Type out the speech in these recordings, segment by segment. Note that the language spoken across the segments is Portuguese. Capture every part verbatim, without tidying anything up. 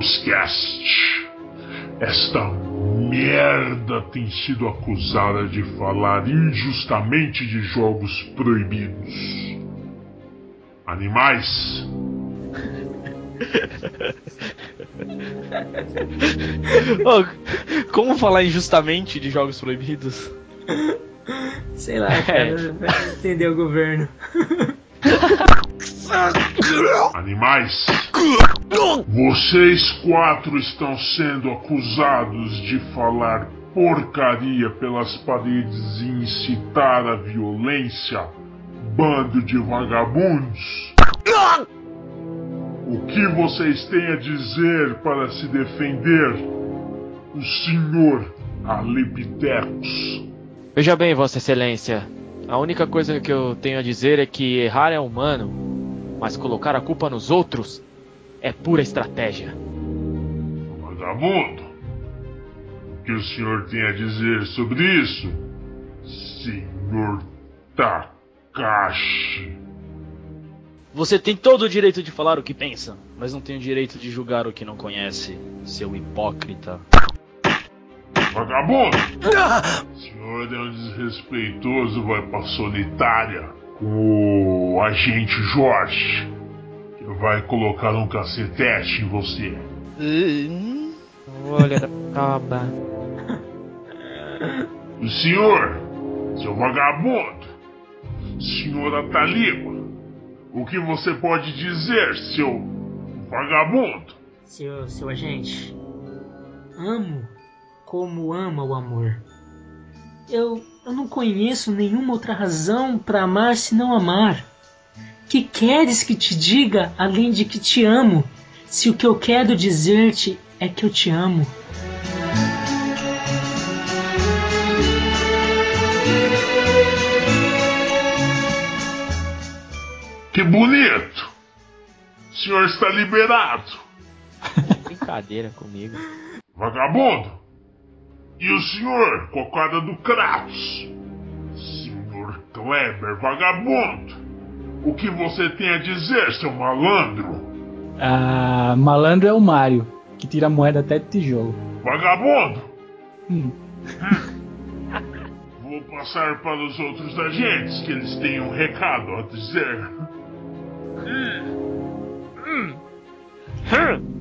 Noobscast. Esta merda tem sido acusada de falar injustamente de jogos proibidos. Animais. Oh, como falar injustamente de jogos proibidos? Sei lá, cara, vai entender o governo. Animais. Vocês quatro estão sendo acusados de falar porcaria pelas paredes e incitar a violência, bando de vagabundos. O que vocês têm a dizer para se defender? O senhor Alebitecos. Veja bem, Vossa Excelência. A única coisa que eu tenho a dizer é que errar é humano, mas colocar a culpa nos outros é pura estratégia. Vagabundo, o que o senhor tem a dizer sobre isso, senhor Takashi? Você tem todo o direito de falar o que pensa, mas não tem o direito de julgar o que não conhece, seu hipócrita. Vagabundo! O senhor é um desrespeitoso, vai pra solitária com o agente Jorge, que vai colocar um cacetete em você. Olha da caba. O senhor, seu vagabundo, senhora Taliba, o que você pode dizer, seu vagabundo? Seu, seu agente, amo como ama o amor. Eu, eu não conheço nenhuma outra razão para amar senão amar. Que queres que te diga além de que te amo, se o que eu quero dizer-te é que eu te amo? Que bonito! O senhor está liberado. Brincadeira comigo. Vagabundo! E o senhor, cocada do Kratos? Senhor Kleber, vagabundo! O que você tem a dizer, seu malandro? Ah, malandro é o Mario, que tira moeda até de tijolo. Vagabundo! Hum. Vou passar para os outros agentes, que eles têm um recado a dizer. Hum. Hum.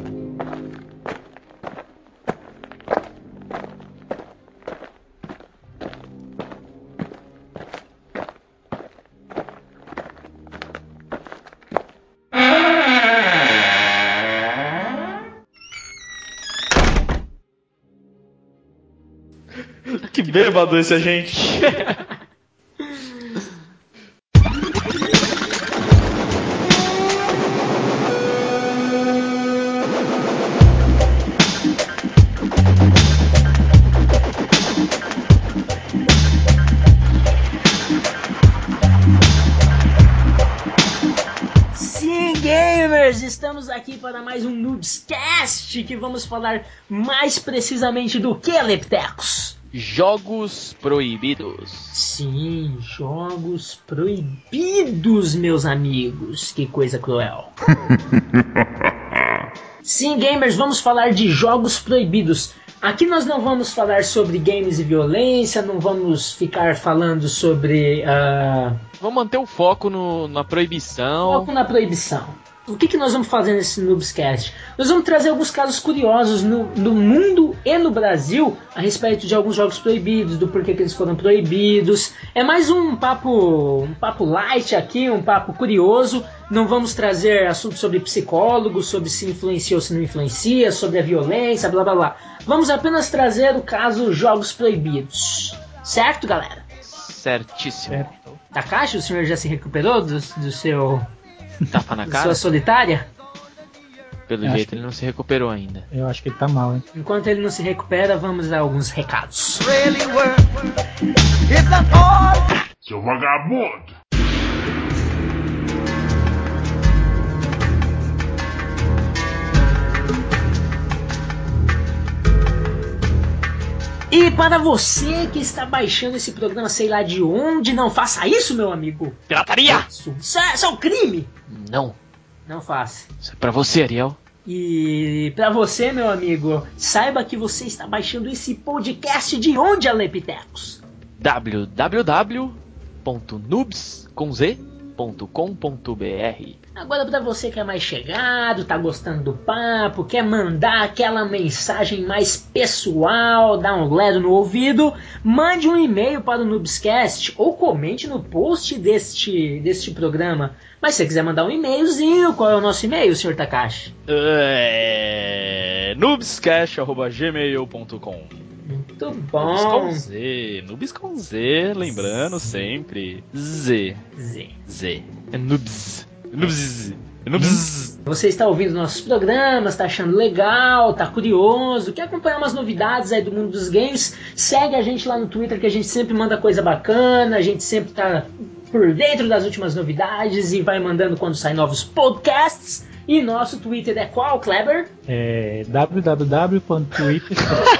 Que bêbado esse agente. Sim, gamers! Estamos aqui para mais um Noobscast, que vamos falar mais precisamente do que, Leptecos? Jogos proibidos. Sim, jogos proibidos, meus amigos. Que coisa cruel. Sim, gamers, vamos falar de jogos proibidos. Aqui nós não vamos falar sobre games e violência, não vamos ficar falando sobre... Uh... Vamos manter o foco no, na proibição. Foco na proibição. O que, que nós vamos fazer nesse Noobscast? Nós vamos trazer alguns casos curiosos no, no mundo e no Brasil a respeito de alguns jogos proibidos, do porquê que eles foram proibidos. É mais um papo, um papo light aqui, um papo curioso. Não vamos trazer assuntos sobre psicólogos, sobre se influencia ou se não influencia, sobre a violência, blá blá blá. Vamos apenas trazer o caso jogos proibidos. Certo, galera? Certíssimo. Certo. Takashi, o senhor já se recuperou do, do seu... Tapa na da cara? sua solitária? Pelo Eu jeito acho que- ele não se recuperou ainda. Eu acho que ele tá mal, hein? Enquanto ele não se recupera, vamos dar alguns recados. Seu vagabundo! E para você que está baixando esse programa, sei lá de onde, não faça isso, meu amigo. Pirataria! Isso, isso é, isso é um crime. Não. Não faça. Isso é pra você, Ariel. E pra você, meu amigo, saiba que você está baixando esse podcast de onde, Alepitecos? w w w ponto noobs com z ponto com ponto b r. Agora, pra você que é mais chegado, tá gostando do papo, quer mandar aquela mensagem mais pessoal, dar um ledo no ouvido, mande um e-mail para o Noobscast ou comente no post deste, deste programa. Mas se você quiser mandar um e-mailzinho, qual é o nosso e-mail, senhor Takashi? É... noobscast arroba gmail ponto com. Muito Noobs bom. com Z, Noobs com Z, lembrando sempre. Z. Z. Z. É Noobs. Noobs. Noobs. Você está ouvindo nossos programas, está achando legal, está curioso, quer acompanhar umas novidades aí do mundo dos games, segue a gente lá no Twitter que a gente sempre manda coisa bacana, a gente sempre está por dentro das últimas novidades e vai mandando quando saem novos podcasts. E nosso Twitter é qual, Kleber? É w w w ponto twitter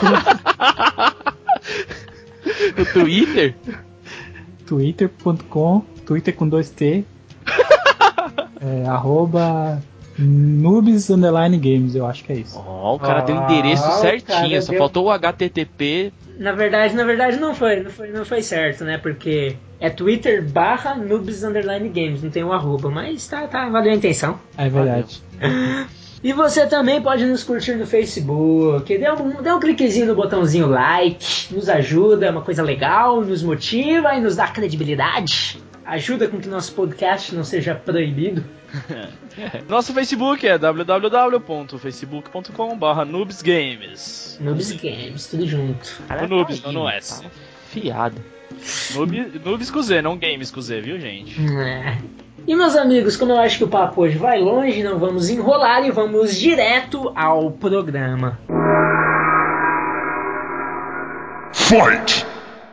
O Twitter? twitter ponto com, Twitter com dois T, é, arroba noobs underline games, eu acho que é isso. Ó, oh, o cara Ah, deu o endereço o certinho, cara só deu- faltou o H T T P. Na verdade, na verdade não foi, não foi, não foi certo, né? Porque é Twitter barra noobs underline games, não tem um arroba, mas tá, tá, valeu a intenção. É verdade. E você também pode nos curtir no Facebook, dê um, dê um cliquezinho no botãozinho like, nos ajuda, é uma coisa legal, nos motiva e nos dá credibilidade. Ajuda com que nosso podcast não seja proibido. Nosso Facebook é w w w ponto facebook ponto com barra noobsgames. Noobs Games, tudo junto. No Noobs, não no S. Tá fiado. Noob, noobs com Z, não games com Z, viu, gente? É. E meus amigos, como eu acho que o papo hoje vai longe, não vamos enrolar e vamos direto ao programa. Fight!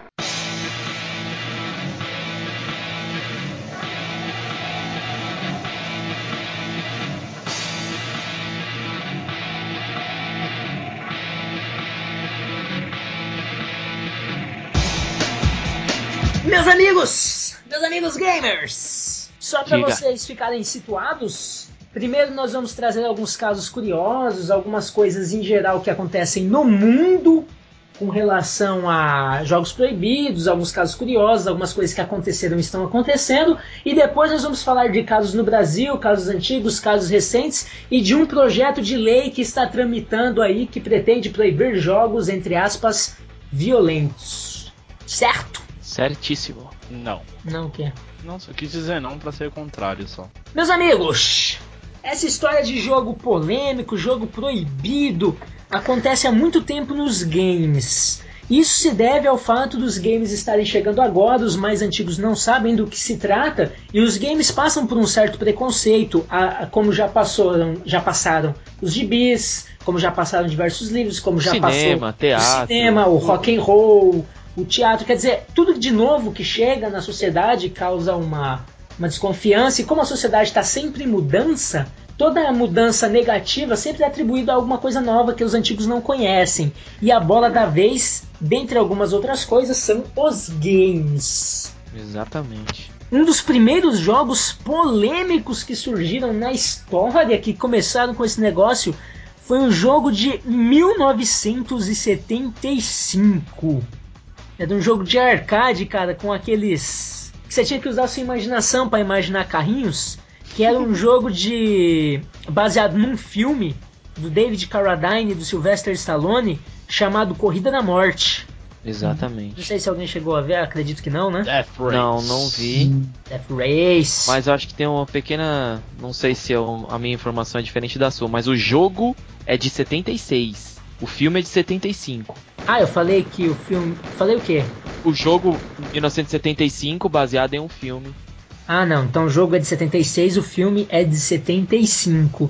Meus amigos, meus amigos gamers, só para Diga. vocês ficarem situados, primeiro nós vamos trazer alguns casos curiosos, algumas coisas em geral que acontecem no mundo com relação a jogos proibidos, alguns casos curiosos, algumas coisas que aconteceram e estão acontecendo, e depois nós vamos falar de casos no Brasil, casos antigos, casos recentes, e de um projeto de lei que está tramitando aí, que pretende proibir jogos, entre aspas, violentos. Certo? Certíssimo. Não. Não quer. Não, só quis dizer não pra ser o contrário só. Meus amigos, essa história de jogo polêmico, jogo proibido, acontece há muito tempo nos games. Isso se deve ao fato dos games estarem chegando agora, os mais antigos não sabem do que se trata, e os games passam por um certo preconceito, a, a, como já, passou, já passaram os gibis, como já passaram diversos livros, como já Cinema, passou teatro, o cinema, o rock and roll, o teatro, quer dizer, tudo de novo que chega na sociedade causa uma, uma desconfiança, e como a sociedade está sempre em mudança, toda mudança negativa sempre é atribuída a alguma coisa nova que os antigos não conhecem. E a bola da vez, dentre algumas outras coisas, são os games. Exatamente. Um dos primeiros jogos polêmicos que surgiram na história, que começaram com esse negócio, foi um jogo de mil novecentos e setenta e cinco. Era um jogo de arcade, cara, com aqueles... que você tinha que usar a sua imaginação para imaginar carrinhos, que era um jogo de... baseado num filme do David Carradine e do Sylvester Stallone, chamado Corrida da Morte. Exatamente. Não sei se alguém chegou a ver, acredito que não, né? Death Race. Não, não vi. Death Race. Mas eu acho que tem uma pequena... Não sei se eu- a minha informação é diferente da sua, mas o jogo é de setenta e seis. O filme é de setenta e cinco. Ah, eu falei que o filme... Falei o quê? O jogo, mil novecentos e setenta e cinco, baseado em um filme. Ah, não. Então o jogo é de setenta e seis, o filme é de setenta e cinco.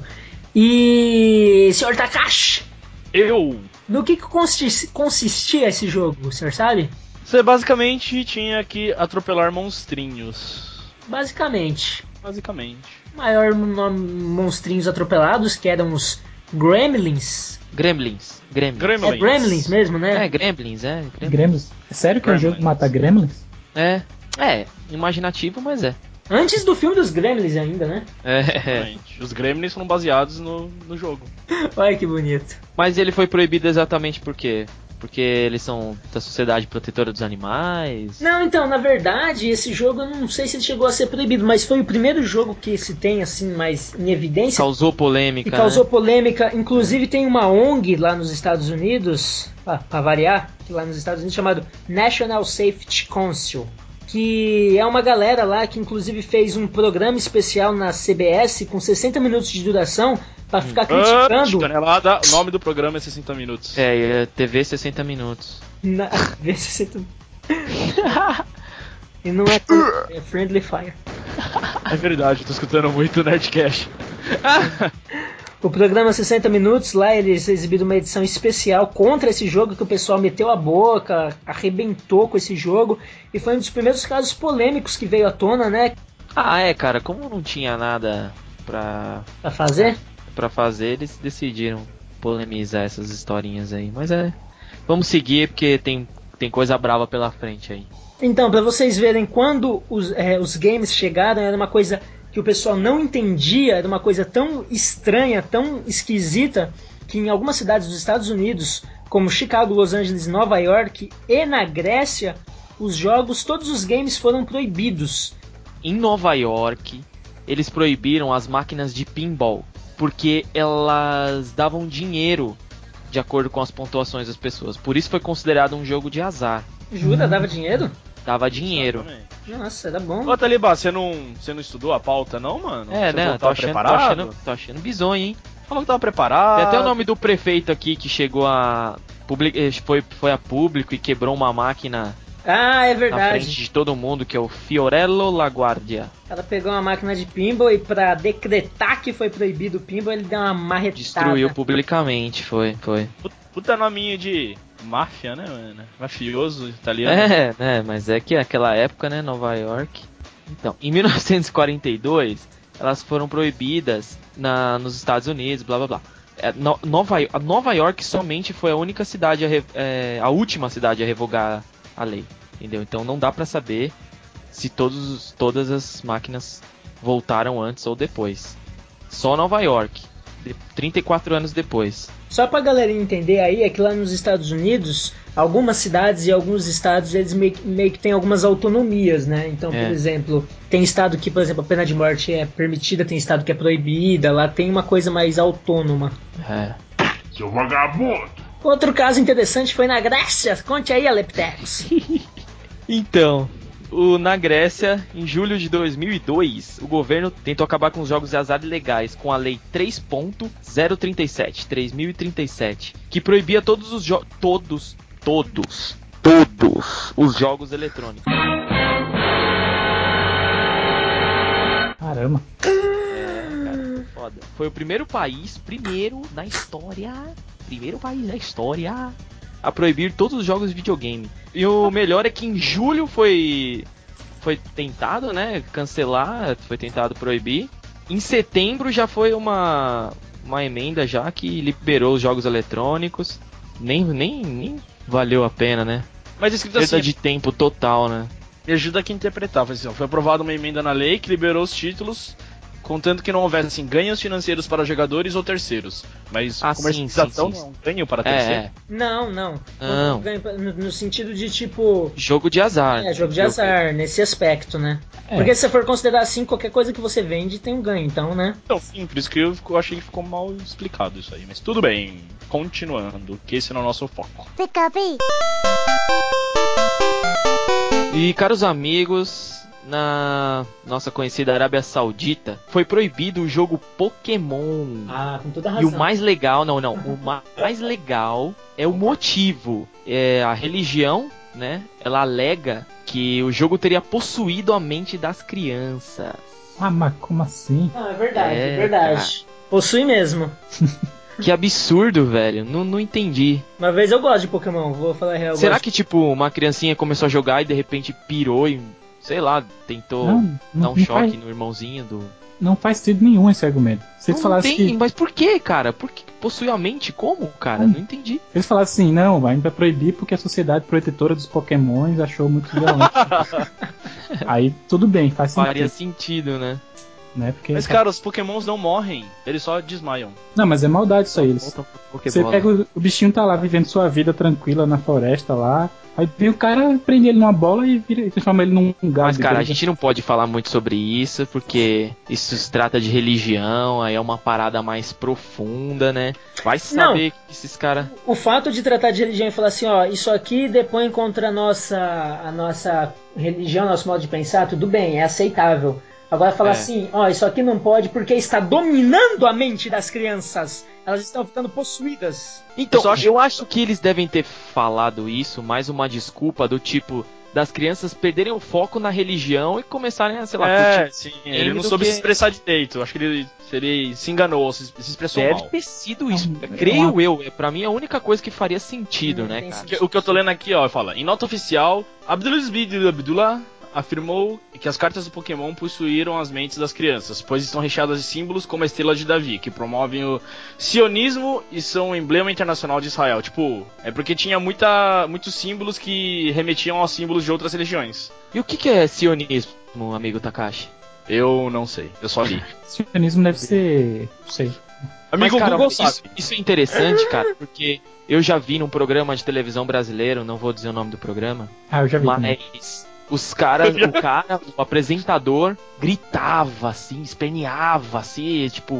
E... senhor Takashi, Eu... no que, que consi- consistia esse jogo, o senhor sabe? Você basicamente tinha que atropelar monstrinhos. Basicamente. Basicamente. Maior nome, monstrinhos atropelados, que eram os Gremlins. Gremlins. Gremlins. Gremlins. É Gremlins mesmo, né? É, Gremlins, é. Gremlins. Gremlins. É sério que é um jogo que Gremlins. mata Gremlins? É. É, imaginativo, mas é. Antes do filme dos Gremlins ainda, né? É. Exatamente. Os Gremlins foram baseados no, no jogo. Olha que bonito. Mas ele foi proibido exatamente por quê? Porque eles são da Sociedade Protetora dos Animais? Não, então, na verdade, esse jogo eu não sei se ele chegou a ser proibido, mas foi o primeiro jogo que se tem, assim, mais em evidência. Causou polêmica, E causou né? polêmica. Inclusive tem uma O N G lá nos Estados Unidos, pra, pra variar, lá nos Estados Unidos, chamado National Safety Council, que é uma galera lá que inclusive fez um programa especial na C B S com sessenta minutos de duração pra ficar criticando... Canelada, o nome do programa é sessenta minutos. É, e é T V sessenta minutos. Na... sessenta... E não é tudo, é Friendly Fire. É verdade, eu tô escutando muito o Nerdcast. O programa sessenta minutos, lá eles exibiram uma edição especial contra esse jogo, que o pessoal meteu a boca, arrebentou com esse jogo, e foi um dos primeiros casos polêmicos que veio à tona, né? Ah, é, cara, como não tinha nada pra, Pra fazer? pra fazer, eles decidiram polemizar essas historinhas aí. Mas é, vamos seguir porque tem, tem coisa brava pela frente aí. Então, pra vocês verem, quando os, é, os games chegaram, era uma coisa que o pessoal não entendia, era uma coisa tão estranha, tão esquisita, que em algumas cidades dos Estados Unidos, como Chicago, Los Angeles, Nova York e na Grécia, os jogos, todos os games foram proibidos. Em Nova York, eles proibiram as máquinas de pinball, porque elas davam dinheiro de acordo com as pontuações das pessoas. Por isso foi considerado um jogo de azar. Jura? Dava dinheiro? Dava dinheiro. Exatamente. Nossa, era bom. Ô, Talibá, você não, você não estudou a pauta não, mano? É, você né? não Tô tava achando, tô, preparado? achando, tô achando bizonho, hein? Falou que tava preparado. Tem até o nome do prefeito aqui que chegou a... Public, foi, foi a público e quebrou uma máquina Ah, é na verdade. frente de todo mundo, que é o Fiorello LaGuardia. Ela pegou uma máquina de pinball e pra decretar que foi proibido o pinball, ele deu uma marretada. Destruiu publicamente, foi, foi. Puta nominho de máfia, né, mano? Mafioso italiano. É, né, mas é que naquela época, né, Nova York. Então, em mil novecentos e quarenta e dois, elas foram proibidas na, nos Estados Unidos, blá blá blá. É, no, Nova, a Nova York somente foi a única cidade, a, re, é, a última cidade a revogar a lei, entendeu? Então não dá pra saber se todos, todas as máquinas voltaram antes ou depois. Só Nova York, de, trinta e quatro anos depois. Só pra galera entender aí, é que lá nos Estados Unidos, algumas cidades e alguns estados, eles meio, meio que têm algumas autonomias, né? Então, É. por exemplo, tem estado que, por exemplo, a pena de morte é permitida, tem estado que é proibida, lá tem uma coisa mais autônoma. É. Seu vagabundo! Outro caso interessante foi na Grécia. Conte aí, Aleptex. Então, o, na Grécia, em julho de dois mil e dois, o governo tentou acabar com os jogos de azar ilegais com a Lei três ponto zero trinta e sete, três mil e trinta e sete, que proibia todos os jogos, todos, todos, todos os jogos eletrônicos. Caramba. É, cara, foi foda. Foi o primeiro país, primeiro na história, primeiro país da história a proibir todos os jogos de videogame. E o melhor é que em julho foi foi tentado, né, cancelar, foi tentado proibir. Em setembro já foi uma uma emenda já que liberou os jogos eletrônicos. Nem nem, nem valeu a pena, né? Mas escrito Perda assim, de tempo total, né? me ajuda aqui a interpretar. Foi, assim, ó, foi aprovada uma emenda na lei que liberou os títulos, contanto que não houvesse assim, ganhos financeiros para jogadores ou terceiros. Mas Ah, comercialização sim, sim, sim. não é um ganho para É, terceiro. é, Não, não. Não. No, no sentido de tipo. jogo de azar. É, jogo de azar, nesse aspecto, né? É. Porque se você for considerar assim, qualquer coisa que você vende tem um ganho, então, né? Então, sim, por isso que eu, eu achei que ficou mal explicado isso aí. Mas tudo bem, continuando, que esse não é o nosso foco. E, caros amigos, na nossa conhecida Arábia Saudita, foi proibido o jogo Pokémon. Ah, com toda E razão. o mais legal, não, não, o ma- mais legal é o motivo. É a religião, né? Ela alega que o jogo teria possuído a mente das crianças. Ah, mas como assim? Ah, é verdade, É, é verdade. Possui mesmo. Que absurdo, velho. Não, não entendi. Uma vez eu gosto de Pokémon, vou falar a real. eu Será gosto. que, tipo, uma criancinha começou a jogar e de repente pirou e, sei lá, tentou Não, dar não, um não choque faz, no irmãozinho do... não faz sentido nenhum esse argumento. Se eles Não falassem tem, que, mas por que, cara? Por que possui a mente? Como, cara? Hum. Não entendi. se eles falassem assim, não, a gente vai proibir porque a Sociedade Protetora dos Pokémons achou muito violento. Aí tudo bem, faz sentido. Faria sentido, né? Né? Porque, Mas, cara, os pokémons não morrem, eles só desmaiam. Não, mas é maldade isso aí. Eles... Volta pro Você Pokébola. pega o, o bichinho tá lá vivendo sua vida tranquila na floresta lá. Aí vem o cara, prende ele numa bola e vira, transforma ele num gado. Mas, cara, a igreja. gente não pode falar muito sobre isso, porque isso se trata de religião, aí é uma parada mais profunda, né? Vai saber que esses caras... O fato de tratar de religião e falar assim, ó, isso aqui depõe contra a nossa, a nossa religião, nosso modo de pensar, tudo bem, é aceitável. Agora falar É. assim, ó, isso aqui não pode porque está dominando a mente das crianças. Elas estão ficando possuídas. Então, Eu só acho- eu acho que eles devem ter falado isso, mais uma desculpa do tipo... das crianças perderem o foco na religião e começarem a, sei lá, É, curtir. sim, ele não do soube que- se expressar direito. Acho que ele, ele se enganou, se, se expressou Deve mal. ter sido isso. É uma- Creio eu. É, pra mim, a única coisa que faria sentido, Hum, né, tem cara? Que- O que eu tô lendo aqui, ó, fala: em nota oficial, Abdulaziz Abdullah afirmou que as cartas do Pokémon possuíram as mentes das crianças, pois estão recheadas de símbolos como a estrela de Davi, que promovem o sionismo e são um emblema internacional de Israel. Tipo, é porque tinha muita, muitos símbolos que remetiam aos símbolos de outras religiões. E o que, que é sionismo, amigo Takashi? Eu não sei, eu só li. Sionismo deve ser. Não sei. Amigo Mas, cara, Google isso, sabe. isso é interessante, cara, porque eu já vi num programa de televisão brasileiro, não vou dizer o nome do programa, Ah, eu já vi. também. mas os caras, o cara, o apresentador gritava assim, esperneava assim, tipo,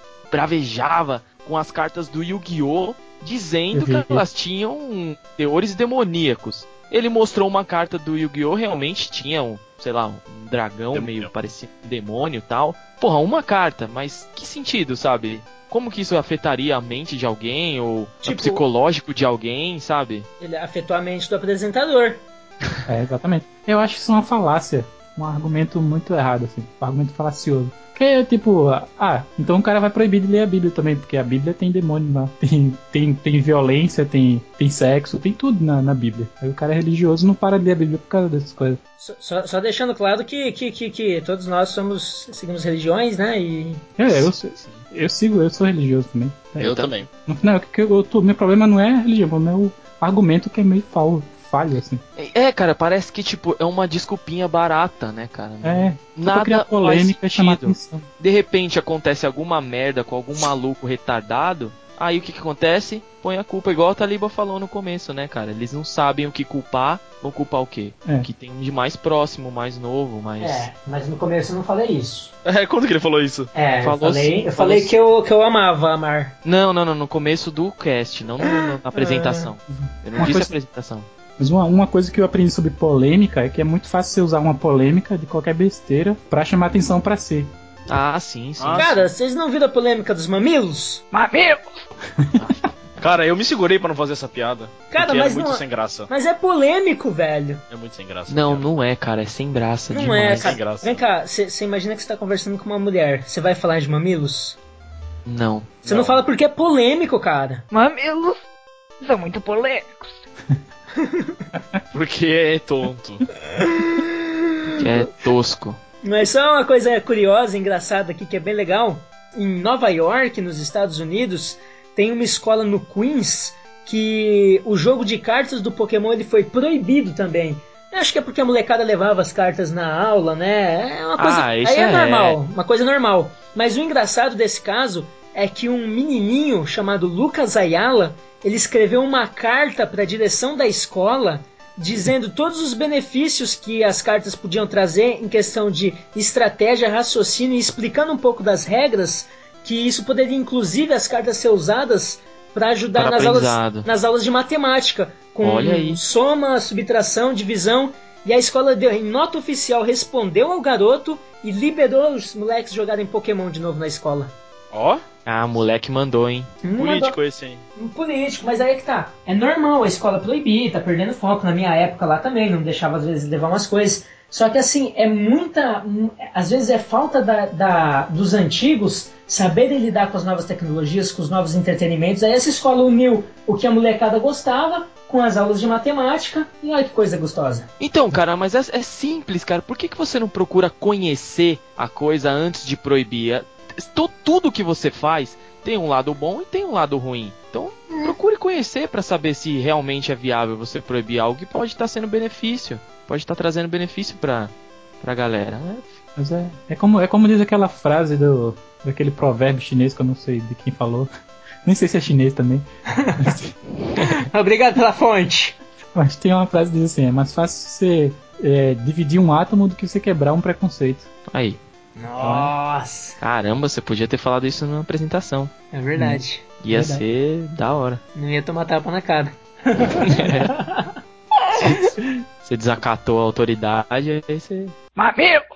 bravejava com as cartas do Yu-Gi-Oh! Dizendo Eu vi. que elas tinham teores demoníacos. Ele mostrou uma carta do Yu-Gi-Oh! Realmente tinha um, sei lá, um dragão Demônio. meio parecido com um demônio e tal. Porra, uma carta, mas que sentido, sabe? Como que isso afetaria a mente de alguém ou Tipo- o psicológico de alguém, sabe? Ele afetou a mente do apresentador. É, exatamente. Eu acho isso uma falácia. Um argumento muito errado, assim. Um argumento falacioso. Porque, tipo, ah, então o cara vai proibir de ler a Bíblia também, porque a Bíblia tem demônio lá. Tem, tem, tem violência, tem, tem sexo, tem tudo na, na Bíblia. Aí o cara é religioso não para de ler a Bíblia por causa dessas coisas. Só, só- só deixando claro que, que, que, que todos nós somos, seguimos religiões, né? E É, eu, sou- eu sigo, eu sou religioso também. Eu, Eu também. No final, o que eu tô, meu problema não é a religião, o problema é o argumento que é meio falho, falho, assim. É, cara, parece que, tipo, é uma desculpinha barata, né, cara? É, só pra Nada criar polêmica e faz chamar sentido. atenção. De repente acontece alguma merda com algum maluco retardado, aí o que que acontece? Põe a culpa, igual a Taliba falou no começo, né, cara? Eles não sabem o que culpar, vão culpar o quê? É. O que tem de mais próximo, mais novo, mais... é, mas no começo eu não falei isso. É, quando que ele falou isso? É, Falou eu falei, sim, eu falou falei sim. que eu, que eu amava amar. Não, não, não, no começo do cast, não no- no- na apresentação. Eu não Uma disse coisa- apresentação. Mas uma, uma coisa que eu aprendi sobre polêmica é que é muito fácil você usar uma polêmica de qualquer besteira pra chamar atenção pra si. Ah, sim, sim. Ah, Cara, vocês não viram a polêmica dos mamilos? Cara, eu me segurei pra não fazer essa piada. Cara, porque mas é muito não- sem graça. Mas é polêmico, velho. É muito sem graça. Não, piada. não é, cara, é sem graça Não demais. é, cara. sem graça. Vem cá, você imagina que você tá conversando com uma mulher. Você vai falar de mamilos? Não. Você não. Não. fala porque é polêmico, cara. Mamilos são muito polêmicos. Porque é tonto. Que é tosco. Mas só uma coisa curiosa, engraçada aqui, que é bem legal. Em Nova York, nos Estados Unidos, tem uma escola no Queens que o jogo de cartas do Pokémon ele foi proibido também. Eu acho que é porque a molecada levava as cartas na aula, né? É uma coisa. Ah, isso aí é, é. normal, uma coisa normal. Mas o engraçado desse caso é que um menininho chamado Lucas Ayala, ele escreveu uma carta para a direção da escola dizendo todos os benefícios que as cartas podiam trazer em questão de estratégia, raciocínio e explicando um pouco das regras, que isso poderia inclusive as cartas ser usadas para ajudar Para nas aulas, aprendizado. nas aulas de matemática, com Olha aí. soma, subtração, divisão. E a escola deu em nota oficial, respondeu ao garoto e liberou os moleques jogarem Pokémon de novo na escola. Ó, Ah, moleque mandou, hein? Não político esse, hein? Um político, mas aí é que tá. É normal a escola proibir, tá perdendo foco. Na minha época lá também, não deixava às vezes levar umas coisas. Só que assim, é muita. um, Às vezes é falta da, da- dos antigos saberem lidar com as novas tecnologias, com os novos entretenimentos. Aí essa escola uniu o que a molecada gostava com as aulas de matemática. E olha que coisa gostosa. Então, cara, mas é, é simples, cara. Por que, que você não procura conhecer a coisa antes de proibir? É- to- Tudo que você faz tem um lado bom e tem um lado ruim. Então, procure conhecer pra saber se realmente é viável você proibir algo que pode estar sendo benefício. Pode estar trazendo benefício pra pra galera. É. Mas é, é, como, é como diz aquela frase do, daquele provérbio chinês que eu não sei de quem falou. Nem sei se é chinês também. Obrigado pela fonte. Mas tem uma frase que diz assim: é mais fácil você é, dividir um átomo do que você quebrar um preconceito. Aí. Nossa. Caramba, você podia ter falado isso na apresentação. É verdade. Hum. Ia Verdade. ser da hora. Não ia tomar tapa na cara. Você desacatou a autoridade, aí você... Mamilo!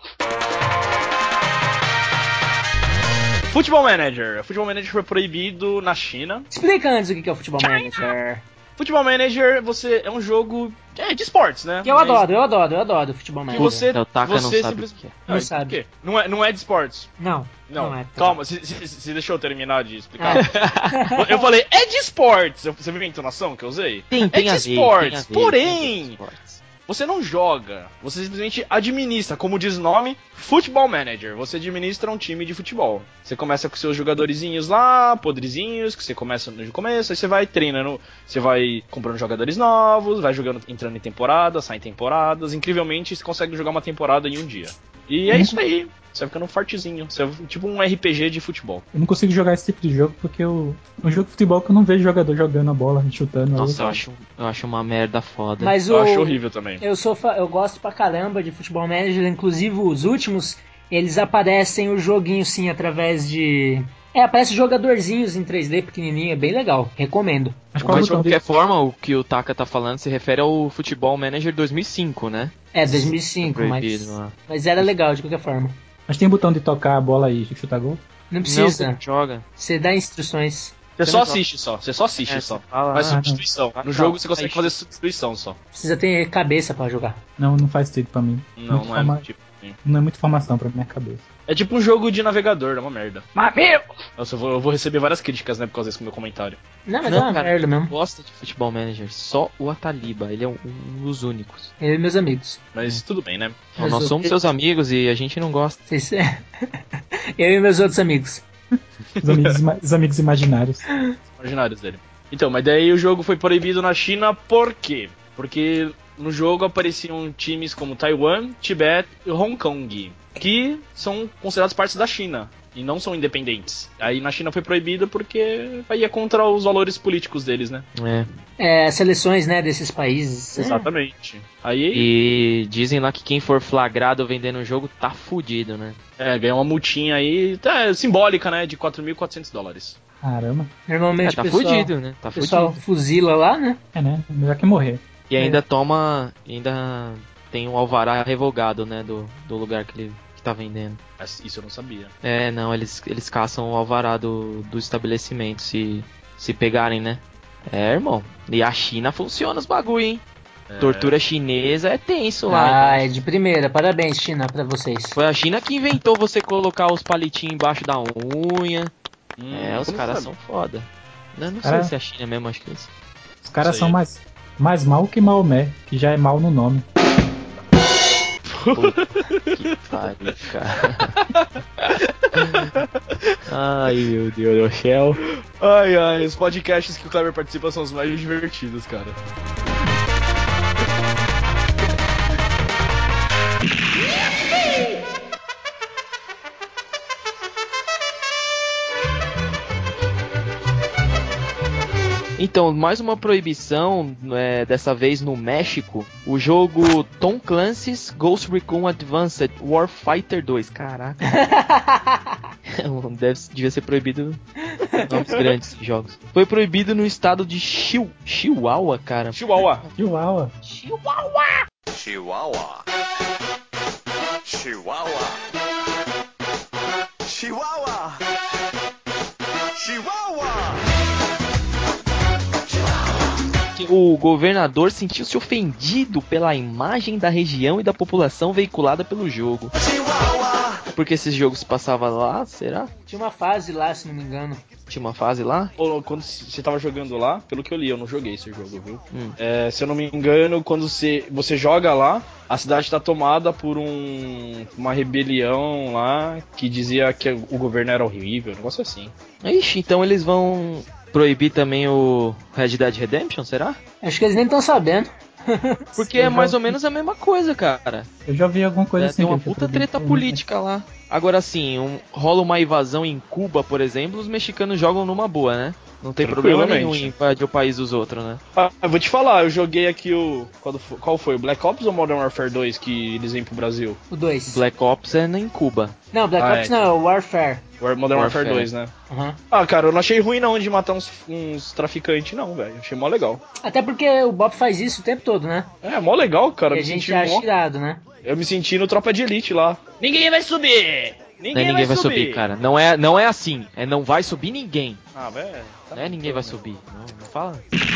Futebol Manager. Futebol Manager foi proibido na China. Explica antes o que é o Futebol Manager. Futebol Manager, você é um jogo é, de esportes, né? Que eu Mas adoro, eu adoro, eu adoro o Futebol Que Manager. você, O Taka não você sabe simples- o que é. Não Ah, sabe. por quê? Não é, não é de esportes. Não, Não, não é. calma, se, se, se deixou eu terminar de explicar. Eu falei, é de esportes. Você viu a entonação que eu usei? Tem, tem é a de ver, esportes, tem a ver, porém, tem a ver com esportes. você não joga. Você simplesmente administra, como diz o nome, Futebol Manager. Você administra um time de futebol. Você começa com seus jogadorzinhos lá, podrezinhos, que você começa no começo, aí você vai treinando, você vai comprando jogadores novos, vai jogando, entrando em temporada, sai em temporadas. Incrivelmente, você consegue jogar uma temporada em um dia. E é isso aí. Você vai ficando fortezinho. Você é tipo um R P G de futebol. Eu não consigo jogar esse tipo de jogo porque eu, é um jogo de futebol que eu não vejo jogador jogando a bola, chutando. Nossa, eu aí, acho, eu acho uma merda foda. Mas Eu o... acho horrível também. Eu sou fa... eu gosto pra caramba de Futebol Manager, inclusive os últimos, eles aparecem o joguinho sim através de... É, aparece jogadorzinhos em três D pequenininho, é bem legal, recomendo. Mas qual Mas de botão qualquer dele? forma, o que o Taka tá falando se refere ao Futebol Manager dois mil e cinco, né? É, dois mil e cinco, Foi mas... proibido lá. mas era legal de qualquer forma. Mas tem botão de tocar a bola e chutar gol? Não Não, precisa, você não joga. você dá instruções. Você Você só não assiste só. Você só assiste É, só. você fala, Faz ah, substituição. não. No jogo você Aí, consegue fazer substituição só. Precisa ter cabeça pra jogar. Não, não faz sentido pra mim. Não, Muito não forma- é tipo. assim. Não é muita informação pra minha cabeça. É tipo um jogo de navegador, é uma merda. Mamilo! Nossa, eu vou, eu vou receber várias críticas, né, por causa desse meu comentário. Não, mas Não, é uma cara, merda quem mesmo. gosta de Futebol Manager, só o Ataliba, ele é um, um dos únicos. Eu e meus amigos. Mas tudo bem, né? Então, Mas nós o- somos seus amigos e a gente não gosta. Vocês... Eu e meus outros amigos. Os amigos, ima- os amigos imaginários. Imaginários dele. Então, mas daí o jogo foi proibido na China por quê? Porque no jogo apareciam times como Taiwan, Tibete e Hong Kong, que são considerados partes da China e não são independentes. Aí na China foi proibido porque ia contra os valores políticos deles, né? É. É, seleções, né, desses países. Exatamente. Aí E dizem lá que quem for flagrado vendendo o jogo tá fudido, né? é, ganhou uma multinha aí, tá, simbólica, né, de quatro mil e quatrocentos dólares. Caramba. Normalmente É, tá o pessoal, fudido, né? Tá o pessoal fudido. fuzila lá, né? É, né? Melhor que morrer. E ainda toma. Ainda tem um alvará revogado, né? Do, do lugar que ele que tá vendendo. Mas isso eu não sabia. É, não, eles, eles caçam o alvará do, do estabelecimento, se, se pegarem, né? É, irmão. E a China funciona os bagulho, hein? É. Tortura chinesa é tenso lá. Ah, então. é de primeira. Parabéns, China, pra vocês. Foi a China que inventou você colocar os palitinhos embaixo da unha. Hum, É, os como caras sabe? são foda. Eu não Cara- sei se é a China mesmo, acho que é isso. Os caras Isso aí. são mais, mais mal que Maomé, que já é mal no nome. Que pariu, cara. Ai, meu Deus do céu. Ai, ai, os podcasts que o Kleber participa são os mais divertidos, cara. Então, mais uma proibição, é, dessa vez no México. O jogo Tom Clancy's Ghost Recon Advanced Warfighter dois. Caraca. Deve, devia ser proibido nomes grandes de jogos. Foi proibido no estado de Chiu, Chihuahua, cara. Chihuahua. Chihuahua. Chihuahua. Chihuahua. Chihuahua. Chihuahua. Que o governador sentiu-se ofendido pela imagem da região e da população veiculada pelo jogo. Porque esses jogos se passavam lá, será? Tinha uma fase lá, se não me engano. Tinha uma fase lá? Ô, quando você tava jogando lá, pelo que eu li, eu não joguei esse jogo, viu? Hum. É, se eu não me engano, quando você, você joga lá, a cidade tá tomada por um, uma rebelião lá que dizia que o governo era horrível, um negócio assim. Ixi, então eles vão proibir também o Red Dead Redemption, será? Acho que eles nem estão sabendo. Porque Eu é já mais ou vi- menos a mesma coisa, cara. Eu já vi alguma coisa É, assim. tem uma que eu puta já treta vi, política lá. Agora assim, um- rola uma invasão em Cuba, por exemplo, os mexicanos jogam numa boa, né? Não tem problema nenhum em invadir o país dos outros, né? Ah, eu vou te falar, eu joguei aqui o. Qual foi, qual foi? O Black Ops ou Modern Warfare dois que eles vêm pro Brasil? O dois. Black Ops é em Cuba. Não, Black Ah, Ops é. não, é o Warfare. War- Modern Warfare, Warfare. dois, né? Uhum. Ah, cara, eu não achei ruim não de matar uns, uns traficantes, não, velho. Achei mó legal. Até porque o Bob faz isso o tempo todo, né? É, mó legal, cara. E Me a gente senti acha mó... irado, né? Eu me senti no Tropa de Elite lá. Ninguém vai subir! Ninguém, Não é ninguém vai subir. subir, cara. Não é, não é assim. É não vai subir ninguém. Ah, velho. Tá Não é ninguém vai subir. Não, não fala.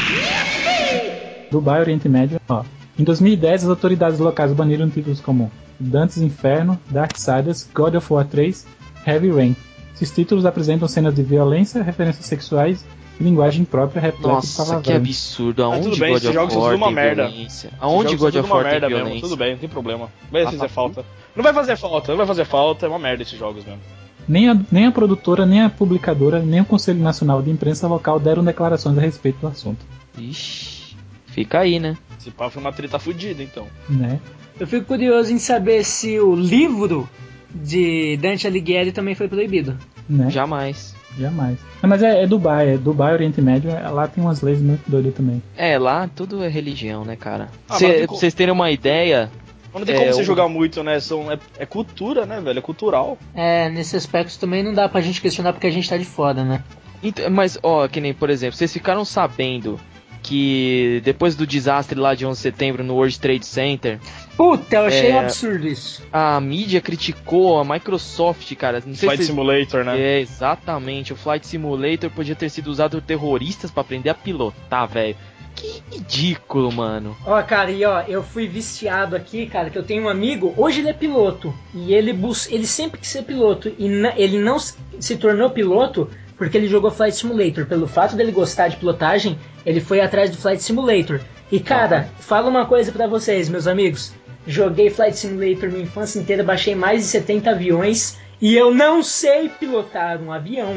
Dubai, Oriente Médio, ó. Em dois mil e dez, as autoridades locais baniram títulos como Dante's Inferno, Darksiders, God of War três, Heavy Rain. Esses títulos apresentam cenas de violência, referências sexuais e linguagem própria repleta de Nossa, palavrões. que absurdo. Mas Aonde tudo bem, God esses of jogos são War tudo uma tem merda. violência? Esses Aonde jogos God são of tudo uma War tem merda mesmo, violência? tudo bem, não tem problema. Vai Ah, fazer tá falta. Não vai fazer falta, não vai fazer falta, é uma merda esses jogos mesmo. Nem a, nem a produtora, nem a publicadora, nem o Conselho Nacional de Imprensa Local deram declarações a respeito do assunto. Ixi, fica aí, né? Esse pau foi uma treta fodida, então. Né? Eu fico curioso em saber se o livro de Dante Alighieri também foi proibido. Né? Jamais. Jamais. Não, mas é, é Dubai, é Dubai, Oriente Médio, é- lá tem umas leis muito doidas também. É, lá tudo é religião, né, cara? Ah, Cê- mas tem pra co- vocês terem uma ideia, Mas não tem É, como você o- jogar muito, né? São, é, é cultura, né, velho? É cultural. É, nesse aspecto também não dá pra gente questionar porque a gente tá de fora, né? Ent- mas, ó, que nem, por exemplo, vocês ficaram sabendo que depois do desastre lá de onze de setembro no World Trade Center, Puta, eu achei É. um absurdo isso. a mídia criticou a Microsoft, cara. Não sei Flight se vocês... Simulator, né? É, exatamente. O Flight Simulator podia ter sido usado por terroristas pra aprender a pilotar, velho. Que ridículo, mano. Ó, cara, e ó, eu fui viciado aqui, cara, que eu tenho um amigo, hoje ele é piloto, e ele bus ele sempre quis ser piloto, e na ele não s- se tornou piloto porque ele jogou Flight Simulator. Pelo fato dele gostar de pilotagem, ele foi atrás do Flight Simulator. E, cara, falo uma coisa pra vocês, meus amigos. Joguei Flight Simulator minha infância inteira, baixei mais de setenta aviões, e eu não sei pilotar um avião.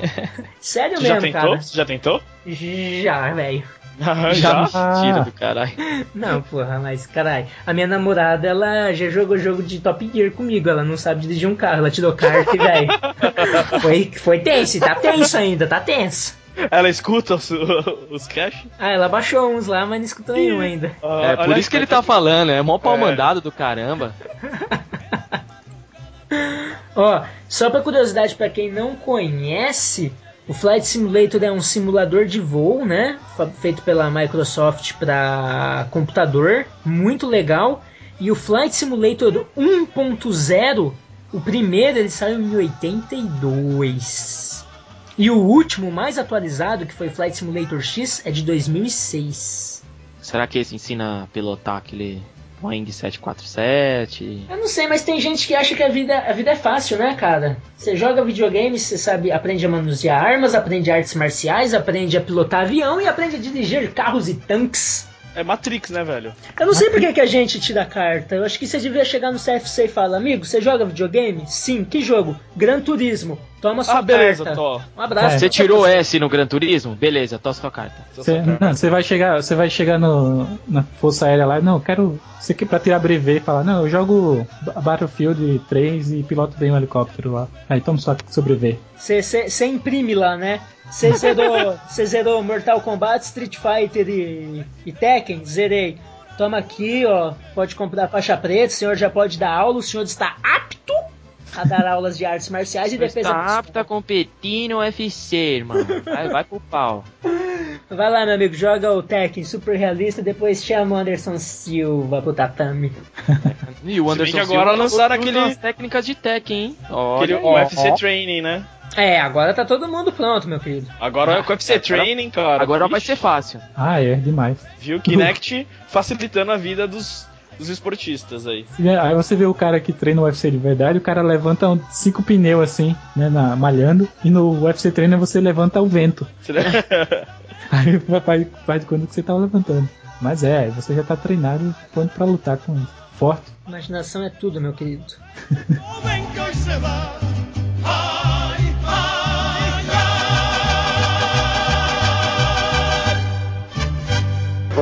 Sério Você mesmo, já tentou? cara. Você já tentou? Já, velho. já? Tira do caralho. Não, porra, mas caralho, a minha namorada, ela já jogou jogo de Top Gear comigo, ela não sabe dirigir um carro, ela tirou carta e, velho, foi, foi tenso, tá tenso ainda, tá tenso. Ela escuta os, os cash? Ah, ela baixou uns lá, mas não escutou nenhum ainda. É, por isso que ele tá falando, é mó pau mandado do caramba. Ó, só pra curiosidade pra quem não conhece, o Flight Simulator é um simulador de voo, né? Fa- Feito pela Microsoft para computador, muito legal. E o Flight Simulator um ponto zero, o primeiro ele saiu em oitenta e dois. E o último, mais atualizado, que foi o Flight Simulator X, é de dois mil e seis. Será que esse ensina a pilotar aquele Boeing sete quatro sete? Eu não sei, mas tem gente que acha que a vida, a vida é fácil, né, cara? Você joga videogame, você sabe, aprende a manusear armas, aprende artes marciais, aprende a pilotar avião e aprende a dirigir carros e tanques. É Matrix, né, velho? Eu não sei por que que a gente tira a carta. Eu acho que você devia chegar no C F C e falar: amigo, você joga videogame? Sim, que jogo? Gran Turismo. Toma sua Ah, beleza, carta. tô. Um abraço. É. Você tirou S no Gran Turismo? Beleza, toca sua carta. Você não, você vai chegar, você vai chegar no, na Força Aérea lá, não, eu quero. Você quer pra tirar brevet e falar, não, eu jogo Ba- Battlefield três e piloto bem um helicóptero lá. Aí toma sua, seu brevet. Você- Você você imprime lá, né? Você zerou, você zerou Mortal Kombat, Street Fighter e, e Tekken? Zerei. Toma aqui, ó. Pode comprar faixa preta. O senhor já pode dar aula. O senhor está apto a dar aulas de artes marciais e defesa Tá pessoal. apto a competir no U F C, irmão. Vai, vai pro pau. Vai lá, meu amigo, joga o Tekken super realista, depois chama o Anderson Silva pro tatame. E o bem Anderson que agora Silva lançaram usa aquele- as técnicas de Tekken, hein? Aquele Olha, U F C Training, né? É, agora tá todo mundo pronto, meu querido. Agora é o U F C Training, cara. agora vai Ixi, ser fácil. Ah, é, demais. Viu? Kinect facilitando a vida dos, dos esportistas aí. Aí você vê o cara que treina o U F C de verdade, o cara levanta um- cinco pneus assim, né, na, malhando, e no U F C Trainer você levanta o vento. Você lembra? Aí faz, faz de conta que você tava levantando. Mas é, você já tá treinado pronto pra lutar com isso. Forte. Imaginação é tudo, meu querido.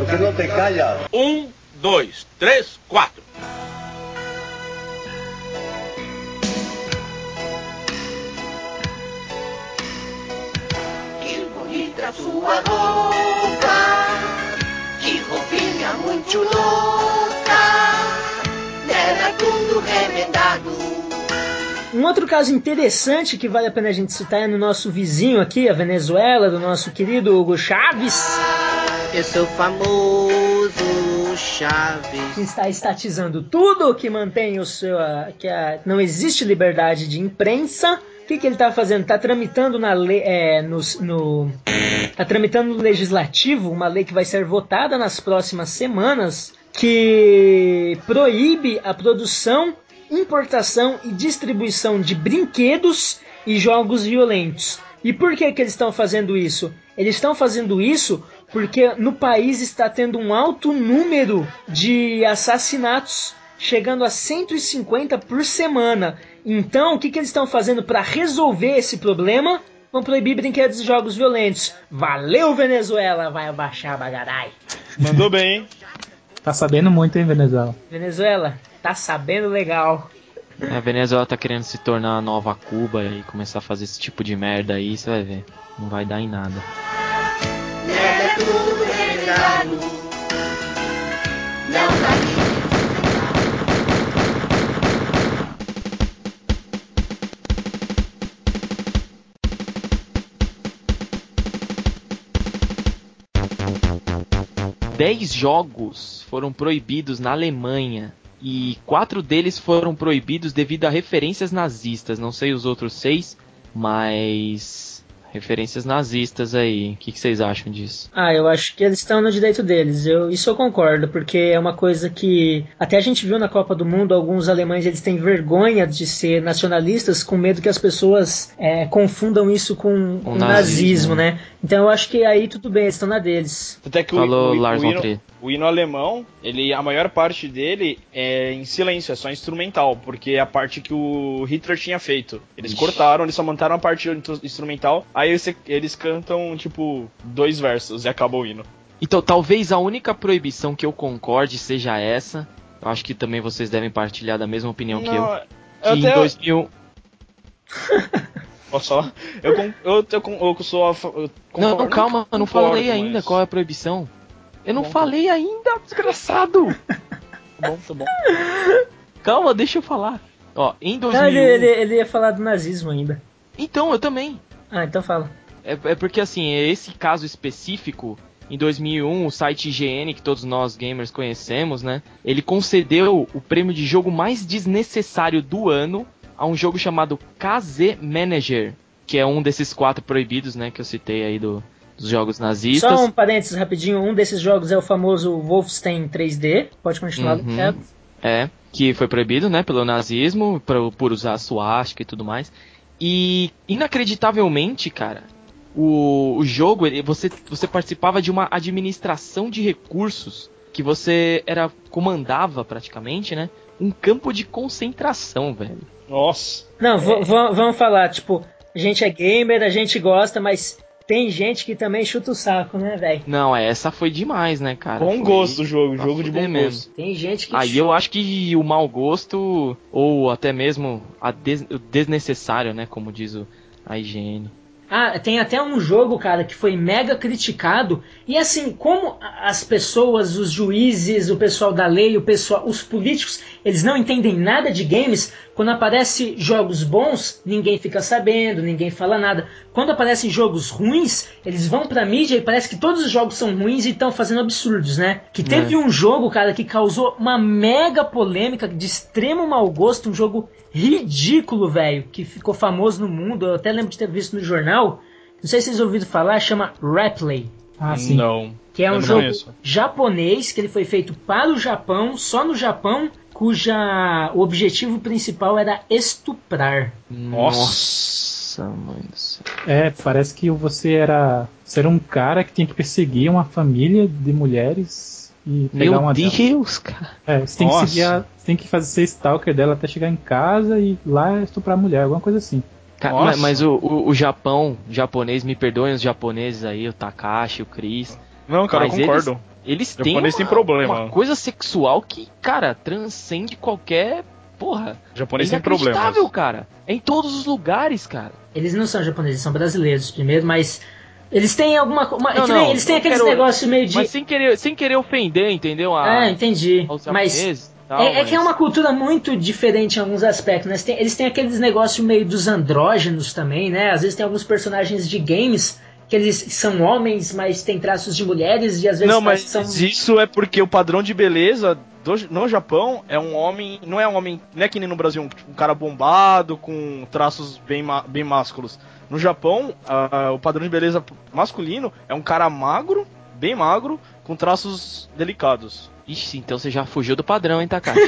que no te callas. Um, dois, três, quatro. Que bonita sua roupa, que roupinha muito louca, nela tudo remendado. Um outro caso interessante que vale a pena a gente citar é no nosso vizinho aqui, a Venezuela, do nosso querido Hugo Chávez. Eu sou famoso Chaves. Que está estatizando tudo, que mantém o seu... que a, não existe liberdade de imprensa. O que, que ele está fazendo? Está tramitando na lei... É, no, no, tá tramitando no legislativo uma lei que vai ser votada nas próximas semanas que proíbe a produção, importação e distribuição de brinquedos e jogos violentos. E por que, que eles estão fazendo isso? Eles estão fazendo isso porque no país está tendo um alto número de assassinatos, chegando a cento e cinquenta por semana. Então, o que, que eles estão fazendo para resolver esse problema? Vão proibir brinquedos e jogos violentos. Valeu, Venezuela! Vai abaixar a bagarai. Mandou bem, hein? Tá sabendo muito, hein, Venezuela? Venezuela, tá sabendo legal. A Venezuela tá querendo se tornar a nova Cuba e começar a fazer esse tipo de merda aí, você vai ver. Não vai dar em nada. Nela é tudo remendado. Não dá. Dez jogos foram proibidos na Alemanha e quatro deles foram proibidos devido a referências nazistas. Não sei os outros seis, mas referências nazistas aí. O que, que vocês acham disso? Ah, eu acho que eles estão no direito deles. Eu, isso eu concordo, porque é uma coisa que até a gente viu na Copa do Mundo, alguns alemães eles têm vergonha de ser nacionalistas com medo que as pessoas é, confundam isso com, com nazismo, nazismo, né? Então eu acho que aí tudo bem, eles estão na deles. Até que Falou, o, o, Lars o, hino, Von o hino alemão, ele, a maior parte dele é em silêncio, é só instrumental, porque é a parte que o Hitler tinha feito. Eles Ixi. cortaram, eles só montaram a parte instrumental, aí eles, eles cantam, tipo, dois versos e acabou o hino. Então, talvez a única proibição que eu concorde seja essa. Eu acho que também vocês devem partilhar da mesma opinião Não, que eu. Que eu em até... dois mil... Posso falar? Eu, eu, eu, eu, eu sou a... Eu não, não, calma, eu não falei mas... ainda qual é a proibição. Eu não bom, falei tá. ainda, desgraçado! Tá bom, tá bom. Calma, deixa eu falar. Ó, em dois mil e um... Não, ele, ele, ele ia falar do nazismo ainda. Então, eu também. Ah, então fala. É, é porque, assim, esse caso específico, em dois mil e um, o site I G N, que todos nós gamers conhecemos, né? Ele concedeu o prêmio de jogo mais desnecessário do ano a um jogo chamado K Z Manager, que é um desses quatro proibidos, né, que eu citei aí do, dos jogos nazistas. Só um parênteses rapidinho, um desses jogos é o famoso Wolfenstein três D, pode continuar, uhum. certo? É, que foi proibido, né, pelo nazismo, por, por usar a suástica e tudo mais. E, inacreditavelmente, cara, o, o jogo, ele, você, você participava de uma administração de recursos, que você era comandava, praticamente, né, um campo de concentração, velho. Nossa. Não, é. v- v- vamos falar, tipo, a gente é gamer, a gente gosta, mas tem gente que também chuta o saco, né, velho? Não, essa foi demais, né, cara? Bom foi... gosto o jogo, jogo de bom mesmo. gosto. Tem gente que... Aí eu acho que o mau gosto, ou até mesmo a des... o desnecessário, né, como diz o... a I G N. Ah, tem até um jogo, cara, que foi mega criticado. E assim, como as pessoas, os juízes, o pessoal da lei, o pessoal, os políticos, eles não entendem nada de games, quando aparecem jogos bons, ninguém fica sabendo, ninguém fala nada. Quando aparecem jogos ruins, eles vão pra mídia e parece que todos os jogos são ruins e estão fazendo absurdos, né? Que teve é. um jogo, cara, que causou uma mega polêmica de extremo mau gosto, um jogo ridículo, velho, que ficou famoso no mundo, eu até lembro de ter visto no jornal, não sei se vocês ouviram falar, chama Replay. Ah, sim. Não. Que é um eu jogo conheço. japonês, que ele foi feito para o Japão, só no Japão, cuja o objetivo principal era estuprar. Nossa, mãe do céu. É, parece que você era, você era um cara que tinha que perseguir uma família de mulheres e pegar Meu uma Deus, delas. cara. É, você tem Nossa. que seguir a, você tem que fazer ser stalker dela até chegar em casa e lá estuprar a mulher, alguma coisa assim. Cara, mas, mas o, o, o Japão, o japonês, me perdoem os japoneses aí, o Takashi, o Chris. Não, cara, mas eu concordo. Eles, Eles O têm japonês uma, tem problema. uma coisa sexual que, cara, transcende qualquer... Porra. O japonês é tem problemas. inacreditável, cara. É em todos os lugares, cara. Eles não são japoneses, são brasileiros primeiro, mas eles têm alguma coisa. Não, É não, eles têm não aqueles quero- negócios meio de. Mas sem querer, sem querer ofender, entendeu? A, É, entendi. aos Mas japoneses e tal, é, é mas- que é uma cultura muito diferente em alguns aspectos, né? Eles têm, eles têm aqueles negócios meio dos andrógenos também, né? Às vezes tem alguns personagens de games que eles são homens, mas têm traços de mulheres, e às vezes Não, mas são. isso é porque o padrão de beleza do, no Japão é um homem. Não é um homem. Não é que nem no Brasil, um, um cara bombado, com traços bem, ma- bem másculos. No Japão, ah, o padrão de beleza masculino é um cara magro, bem magro, com traços delicados. Ixi, então você já fugiu do padrão, hein, Takashi?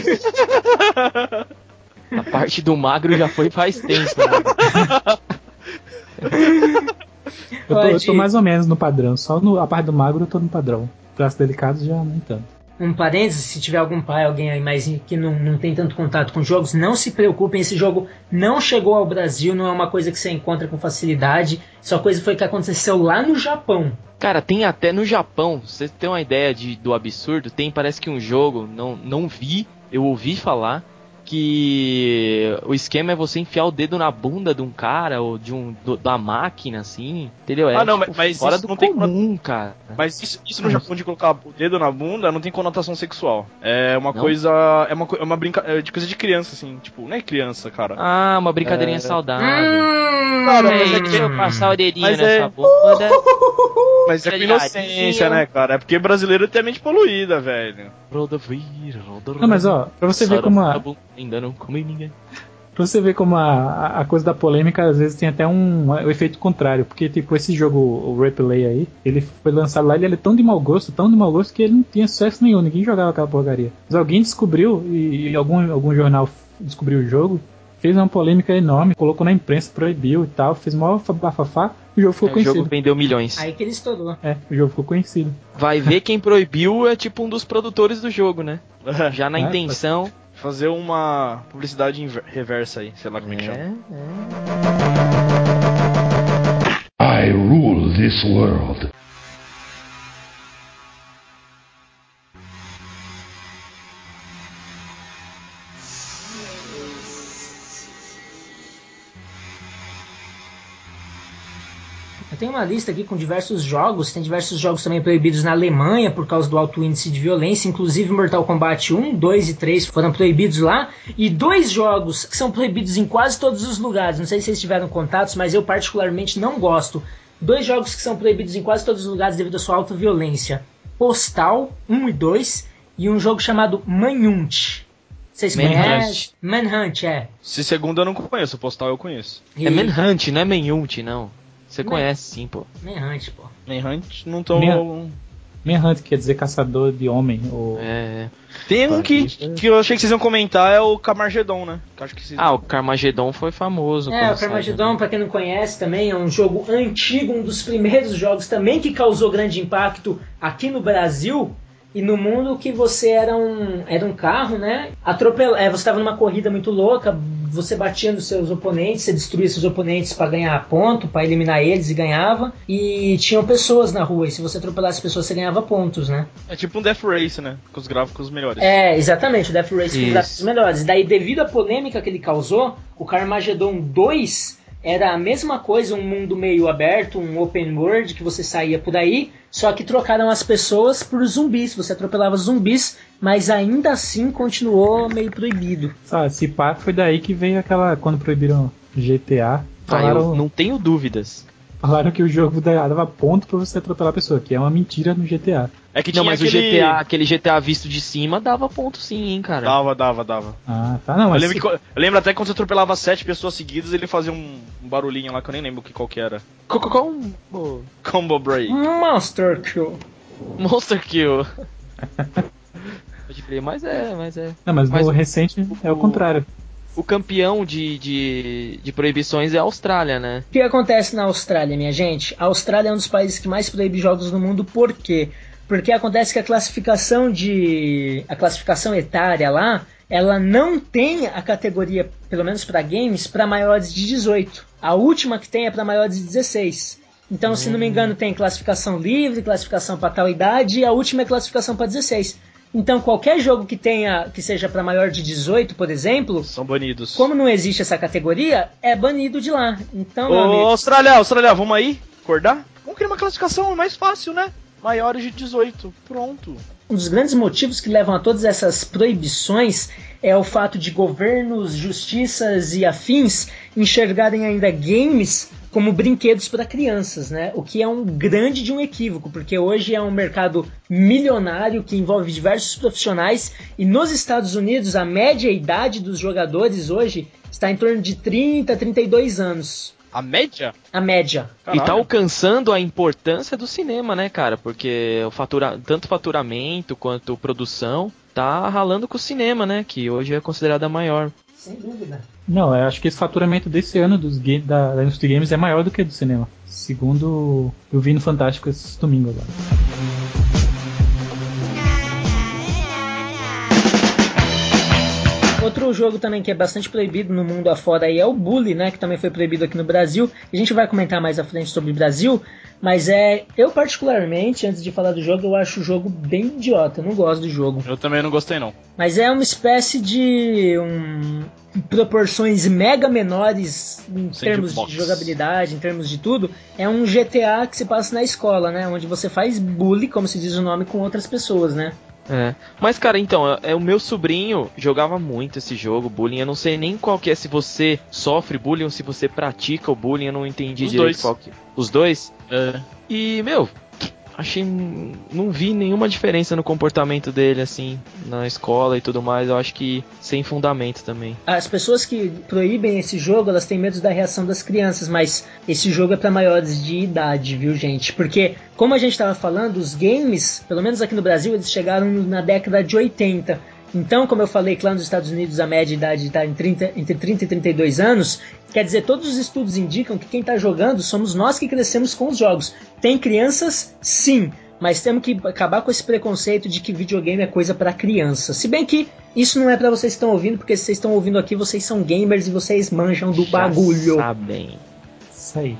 A parte do magro já foi faz tempo, né? Eu tô, eu tô Pode- mais ou menos no padrão. Só no, a parte do magro eu tô no padrão. Traços delicados já nem tanto. Um parênteses, se tiver algum pai, alguém aí mais que não, não tem tanto contato com jogos, não se preocupem, esse jogo não chegou ao Brasil, não é uma coisa que você encontra com facilidade, só coisa foi que aconteceu lá no Japão. Cara, tem até no Japão, você tem uma ideia de, do absurdo, tem parece que um jogo, não, não vi, eu ouvi falar, que o esquema é você enfiar o dedo na bunda de um cara, ou de um, do, da máquina, assim, entendeu? É, Ah, não, tipo, mas fora isso do não tem comum, cara. Mas isso, isso no Japão de colocar o dedo na bunda não tem conotação sexual. É uma Não? coisa. É uma, co- é uma brincadeira de coisa de criança, assim. Tipo, não é criança, cara. Ah, uma brincadeirinha É. saudável. Cara, mas é Ei, que- deixa eu passar o dedinho mas nessa é- bunda. Mas é com Olhadinho. inocência, né, cara? É porque brasileiro tem a mente poluída, velho. Roda vira, roda Não, mas ó, pra você ver como a, Ainda não comi ninguém. pra você ver como a, a coisa da polêmica às vezes tem até um, um efeito contrário. Porque, tipo, esse jogo, o Replay aí, ele foi lançado lá e ele é tão de mau gosto, tão de mau gosto que ele não tinha sucesso nenhum, ninguém jogava aquela porcaria. Mas alguém descobriu, e, e algum, algum jornal descobriu o jogo, fez uma polêmica enorme, colocou na imprensa, proibiu e tal, fez maior bafafá, e o jogo ficou O conhecido. jogo vendeu milhões. Aí que ele estourou. É, o jogo ficou conhecido. Vai ver quem proibiu é tipo um dos produtores do jogo, né? Já na É, intenção. Fazer uma publicidade inver- reversa aí, sei lá como é que chama. É, I rule this world. Eu tenho uma lista aqui com diversos jogos, tem diversos jogos também proibidos na Alemanha por causa do alto índice de violência, inclusive Mortal Kombat um, dois e três foram proibidos lá, e dois jogos que são proibidos em quase todos os lugares, não sei se vocês tiveram contatos, mas eu particularmente não gosto. Dois jogos que são proibidos em quase todos os lugares devido à sua alta violência: Postal um e dois, e um jogo chamado Manhunt. Vocês Manhunt. conhecem? Manhunt, é. Se segundo eu não conheço, o postal eu conheço. E- é Manhunt, não é Manhunt, não. Você Man- conhece sim, pô. Manhunt, pô. Manhunt não tô. Minha- Manhunt quer dizer caçador de homem. Ou... É. Tem um que, que eu achei que vocês iam comentar, é o Camargedon, né? Que eu acho que vocês... Ah, o Carmageddon foi famoso. É, quando o Carmageddon, saiu, né? pra quem não conhece também, é um jogo antigo, um dos primeiros jogos também que causou grande impacto aqui no Brasil e no mundo, que você era um, era um carro, né? Atropel... É, você estava numa corrida muito louca, você batia nos seus oponentes, você destruía seus oponentes para ganhar ponto, para eliminar eles e ganhava. E tinham pessoas na rua, e se você atropelasse pessoas, você ganhava pontos, né? É tipo um Death Race, né? Com os gráficos melhores. É, exatamente, o Death Race com Isso. gráficos melhores. Daí, devido à polêmica que ele causou, o Carmageddon dois era a mesma coisa, um mundo meio aberto, um open world, que você saía por aí, só que trocaram as pessoas por zumbis. Você atropelava zumbis, mas ainda assim continuou meio proibido. Sabe, se pá, foi daí que veio aquela... Quando proibiram G T A, Ah, falaram, eu não tenho dúvidas. falaram que o jogo dava ponto pra você atropelar a pessoa, que é uma mentira no G T A. É que Não, tinha mas aquele... o G T A, aquele G T A visto de cima dava ponto sim, hein, cara. Dava, dava, dava. Ah, tá, não, Eu mas... lembro, que, eu lembro até que quando você atropelava sete pessoas seguidas, ele fazia um, um barulhinho lá que eu nem lembro que, qual que era. Qual, qual, qual um- oh, Combo Break. Monster Kill. Monster Kill. Pode crer, mas é, mas é. Não, mas, Mas no o- recente é o contrário. O campeão de, de, de proibições é a Austrália, né? O que acontece na Austrália, minha gente? A Austrália é um dos países que mais proíbe jogos no mundo. Por quê? Porque acontece que a classificação de a classificação etária lá, ela não tem a categoria, pelo menos para games, para maiores de dezoito. A última que tem é para maiores de dezesseis. Então, se não me engano, tem classificação livre, classificação para tal idade, e a última é classificação para dezesseis. Então, qualquer jogo que tenha que seja para maior de dezoito, por exemplo, são banidos. Como não existe essa categoria, é banido de lá. Então, meu Ô, amigo... Austrália, Austrália, vamos aí? Acordar? Vamos criar uma classificação, é mais fácil, né? Maiores de dezoito, pronto. Um dos grandes motivos que levam a todas essas proibições é o fato de governos, justiças e afins enxergarem ainda games como brinquedos para crianças, né? O que é um grande de um equívoco, porque hoje é um mercado milionário que envolve diversos profissionais e nos Estados Unidos a média idade dos jogadores hoje está em torno de trinta, trinta e dois anos. A média? A média. Caralho. E tá alcançando a importância do cinema, né, cara? Porque o fatura... tanto faturamento quanto produção tá ralando com o cinema, né? Que hoje é considerada maior. Sem dúvida. Não, eu acho que esse faturamento desse ano dos game... da... da indústria de games é maior do que do cinema. Segundo eu vi no Fantástico esse domingo agora. Outro jogo também que é bastante proibido no mundo afora aí é o Bully, né? Que também foi proibido aqui no Brasil. A gente vai comentar mais à frente sobre o Brasil, mas é... Eu particularmente, antes de falar do jogo, eu acho o jogo bem idiota. Eu não gosto do jogo. Eu também não gostei, não. Mas é uma espécie de... Um, proporções mega menores em Sem termos de, de jogabilidade, em termos de tudo. É um G T A que se passa na escola, né? Onde você faz bully, como se diz o nome, com outras pessoas, né? É. Mas, cara, então, é, o meu sobrinho jogava muito esse jogo, bullying. Eu não sei nem qual que é, se você sofre bullying ou se você pratica o bullying. Eu não entendi Os direito dois. qual que... Os dois? É. E, meu, achei... Não vi nenhuma diferença no comportamento dele, assim, na escola e tudo mais. Eu acho que sem fundamento também. As pessoas que proíbem esse jogo, elas têm medo da reação das crianças, mas esse jogo é para maiores de idade, viu, gente? Porque, como a gente estava falando, os games, pelo menos aqui no Brasil, eles chegaram na década de oitenta. Então, como eu falei que lá nos Estados Unidos a média de idade está em trinta, entre trinta e trinta e dois anos, quer dizer, todos os estudos indicam que quem está jogando somos nós que crescemos com os jogos. Tem crianças? Sim, mas temos que acabar com esse preconceito de que videogame é coisa para criança. Se bem que isso não é para vocês que estão ouvindo, porque se vocês estão ouvindo aqui, vocês são gamers e vocês manjam do Já bagulho. Sabem. Isso aí.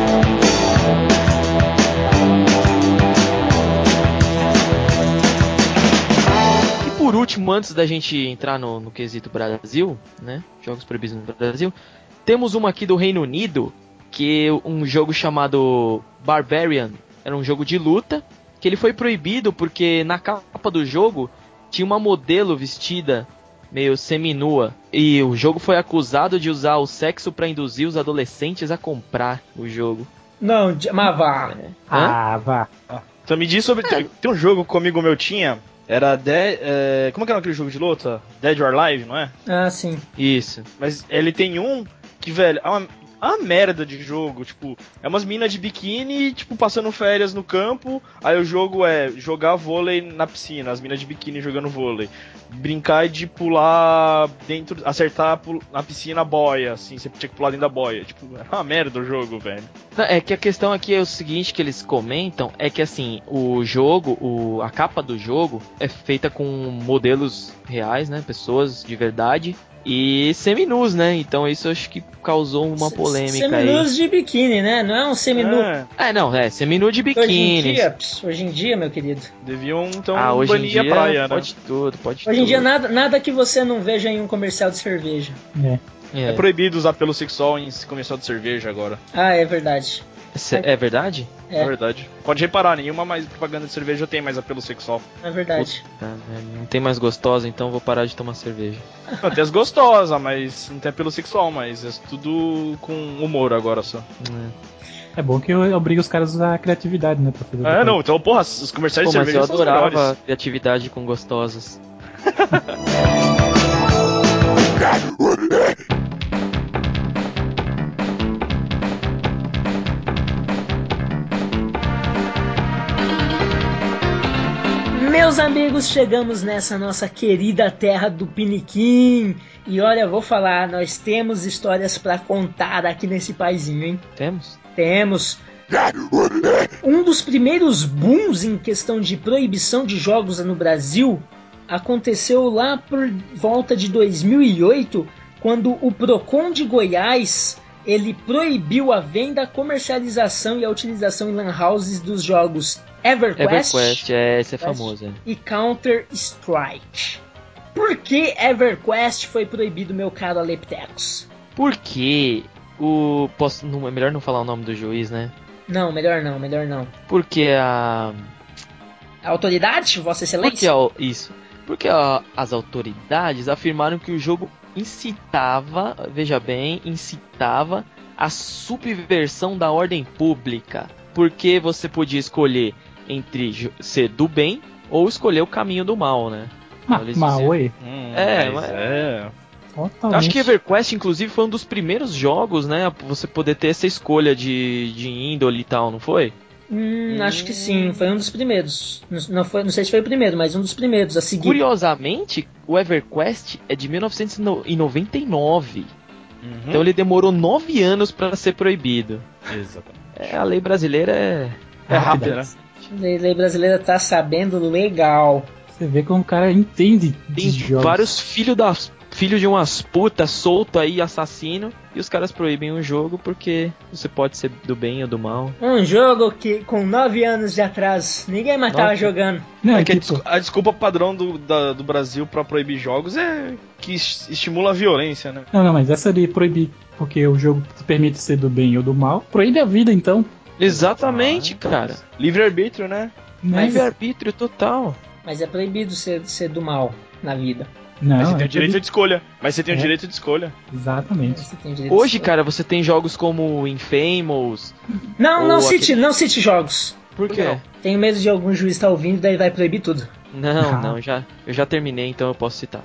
Por último, antes da gente entrar no, no quesito Brasil, né, jogos proibidos no Brasil, temos uma aqui do Reino Unido, que é um jogo chamado Barbarian, era um jogo de luta, que ele foi proibido porque na capa do jogo tinha uma modelo vestida meio seminua, e o jogo foi acusado de usar o sexo para induzir os adolescentes a comprar o jogo. Não, mas vá. É. Ah, vá. Então me diz sobre... Tem, tem um jogo comigo meu tinha... Era Dead... É, como é que era aquele jogo de luta? Dead or Alive, não é? Ah, sim. Isso. Mas ele tem um que, velho, é uma, é uma merda de jogo. Tipo, é umas minas de biquíni, tipo, passando férias no campo. Aí o jogo é jogar vôlei na piscina. As minas de biquíni jogando vôlei. Brincar de pular dentro... Acertar na piscina a boia, assim. Você tinha que pular dentro da boia. Tipo, é uma merda o jogo, velho. É que a questão aqui é o seguinte, que eles comentam, é que assim, o jogo, o, a capa do jogo é feita com modelos reais, né, pessoas de verdade, e seminus, né, então isso eu acho que causou uma polêmica aí. Seminus de biquíni, né, não é um seminu... É, é não, é, seminu de biquíni. Hoje em dia, ps, hoje em dia, meu querido. Deviam, então, ah, hoje em dia a praia, pode né? tudo, pode hoje tudo. Hoje em dia nada, nada que você não veja em um comercial de cerveja. É. É, é proibido usar pelo sexual em comercial de cerveja agora. Ah, é verdade. É, é verdade? É. é verdade. Pode reparar, nenhuma mais propaganda de cerveja tem mais apelo sexual. É verdade. Puta, não tem mais gostosa, então vou parar de tomar cerveja. Não, tem as gostosas, mas não tem apelo sexual, mas é tudo com humor agora só. É. É bom que obriga os caras a usar a criatividade, né? Pra fazer É, não, então, porra, os comerciais Pô, de mas cerveja eu são os adorava melhores. criatividade com gostosas. Meus amigos, chegamos nessa nossa querida terra do Piniquim. E olha, vou falar, nós temos histórias pra contar aqui nesse paizinho, hein? Temos? Temos. Um dos primeiros booms em questão de proibição de jogos no Brasil aconteceu lá por volta de dois mil e oito, quando o Procon de Goiás ele proibiu a venda, a comercialização e a utilização em lan houses dos jogos EverQuest, EverQuest, é, esse é famoso. É. e Counter-Strike. Por que EverQuest foi proibido, meu caro Aleptecos? Porque o... Posso, não, é melhor não falar o nome do juiz, né? Não, melhor não, melhor não. Porque a... A autoridade, Vossa Excelência? Porque a, isso. Porque a, as autoridades afirmaram que o jogo incitava, veja bem, incitava a subversão da ordem pública. Porque você podia escolher entre ser do bem ou escolher o caminho do mal, né? Ma mal, hein? Hum, é, mas mas... é... Totalmente. Acho que EverQuest, inclusive, foi um dos primeiros jogos, né? Você poder ter essa escolha de, de índole e tal, não foi? Hum, hum. Acho que sim, foi um dos primeiros. Não, não, foi, não sei se foi o primeiro, mas um dos primeiros a seguir. Curiosamente, o EverQuest é de mil novecentos e noventa e nove. Uhum. Então ele demorou nove anos para ser proibido. Exatamente. É, a lei brasileira é, é rápida, né? A lei, lei brasileira tá sabendo legal. Você vê como o cara entende de Tem jogos. vários filhos das filho de umas putas solto aí, assassino, e os caras proíbem o jogo porque você pode ser do bem ou do mal. Um jogo que com nove anos de atraso, ninguém mais tava jogando. Não, é que tipo... a desculpa padrão do, da, do Brasil pra proibir jogos é que estimula a violência, né? Não, não, mas essa de proibir porque o jogo te permite ser do bem ou do mal, proíbe a vida então. Exatamente, ah, cara. Livre-arbítrio, né? Mas... Livre-arbítrio total. Mas é proibido ser, ser do mal na vida. Não, mas você tem é o direito proibido. de escolha. Mas você tem é. o direito de escolha. Exatamente. Hoje, cara, você tem jogos como Infamous. Não, não cite, aquele... não cite jogos. Por quê? Não. Tenho medo de algum juiz estar ouvindo, daí vai proibir tudo. Não, ah. não, já, eu já terminei, então eu posso citar.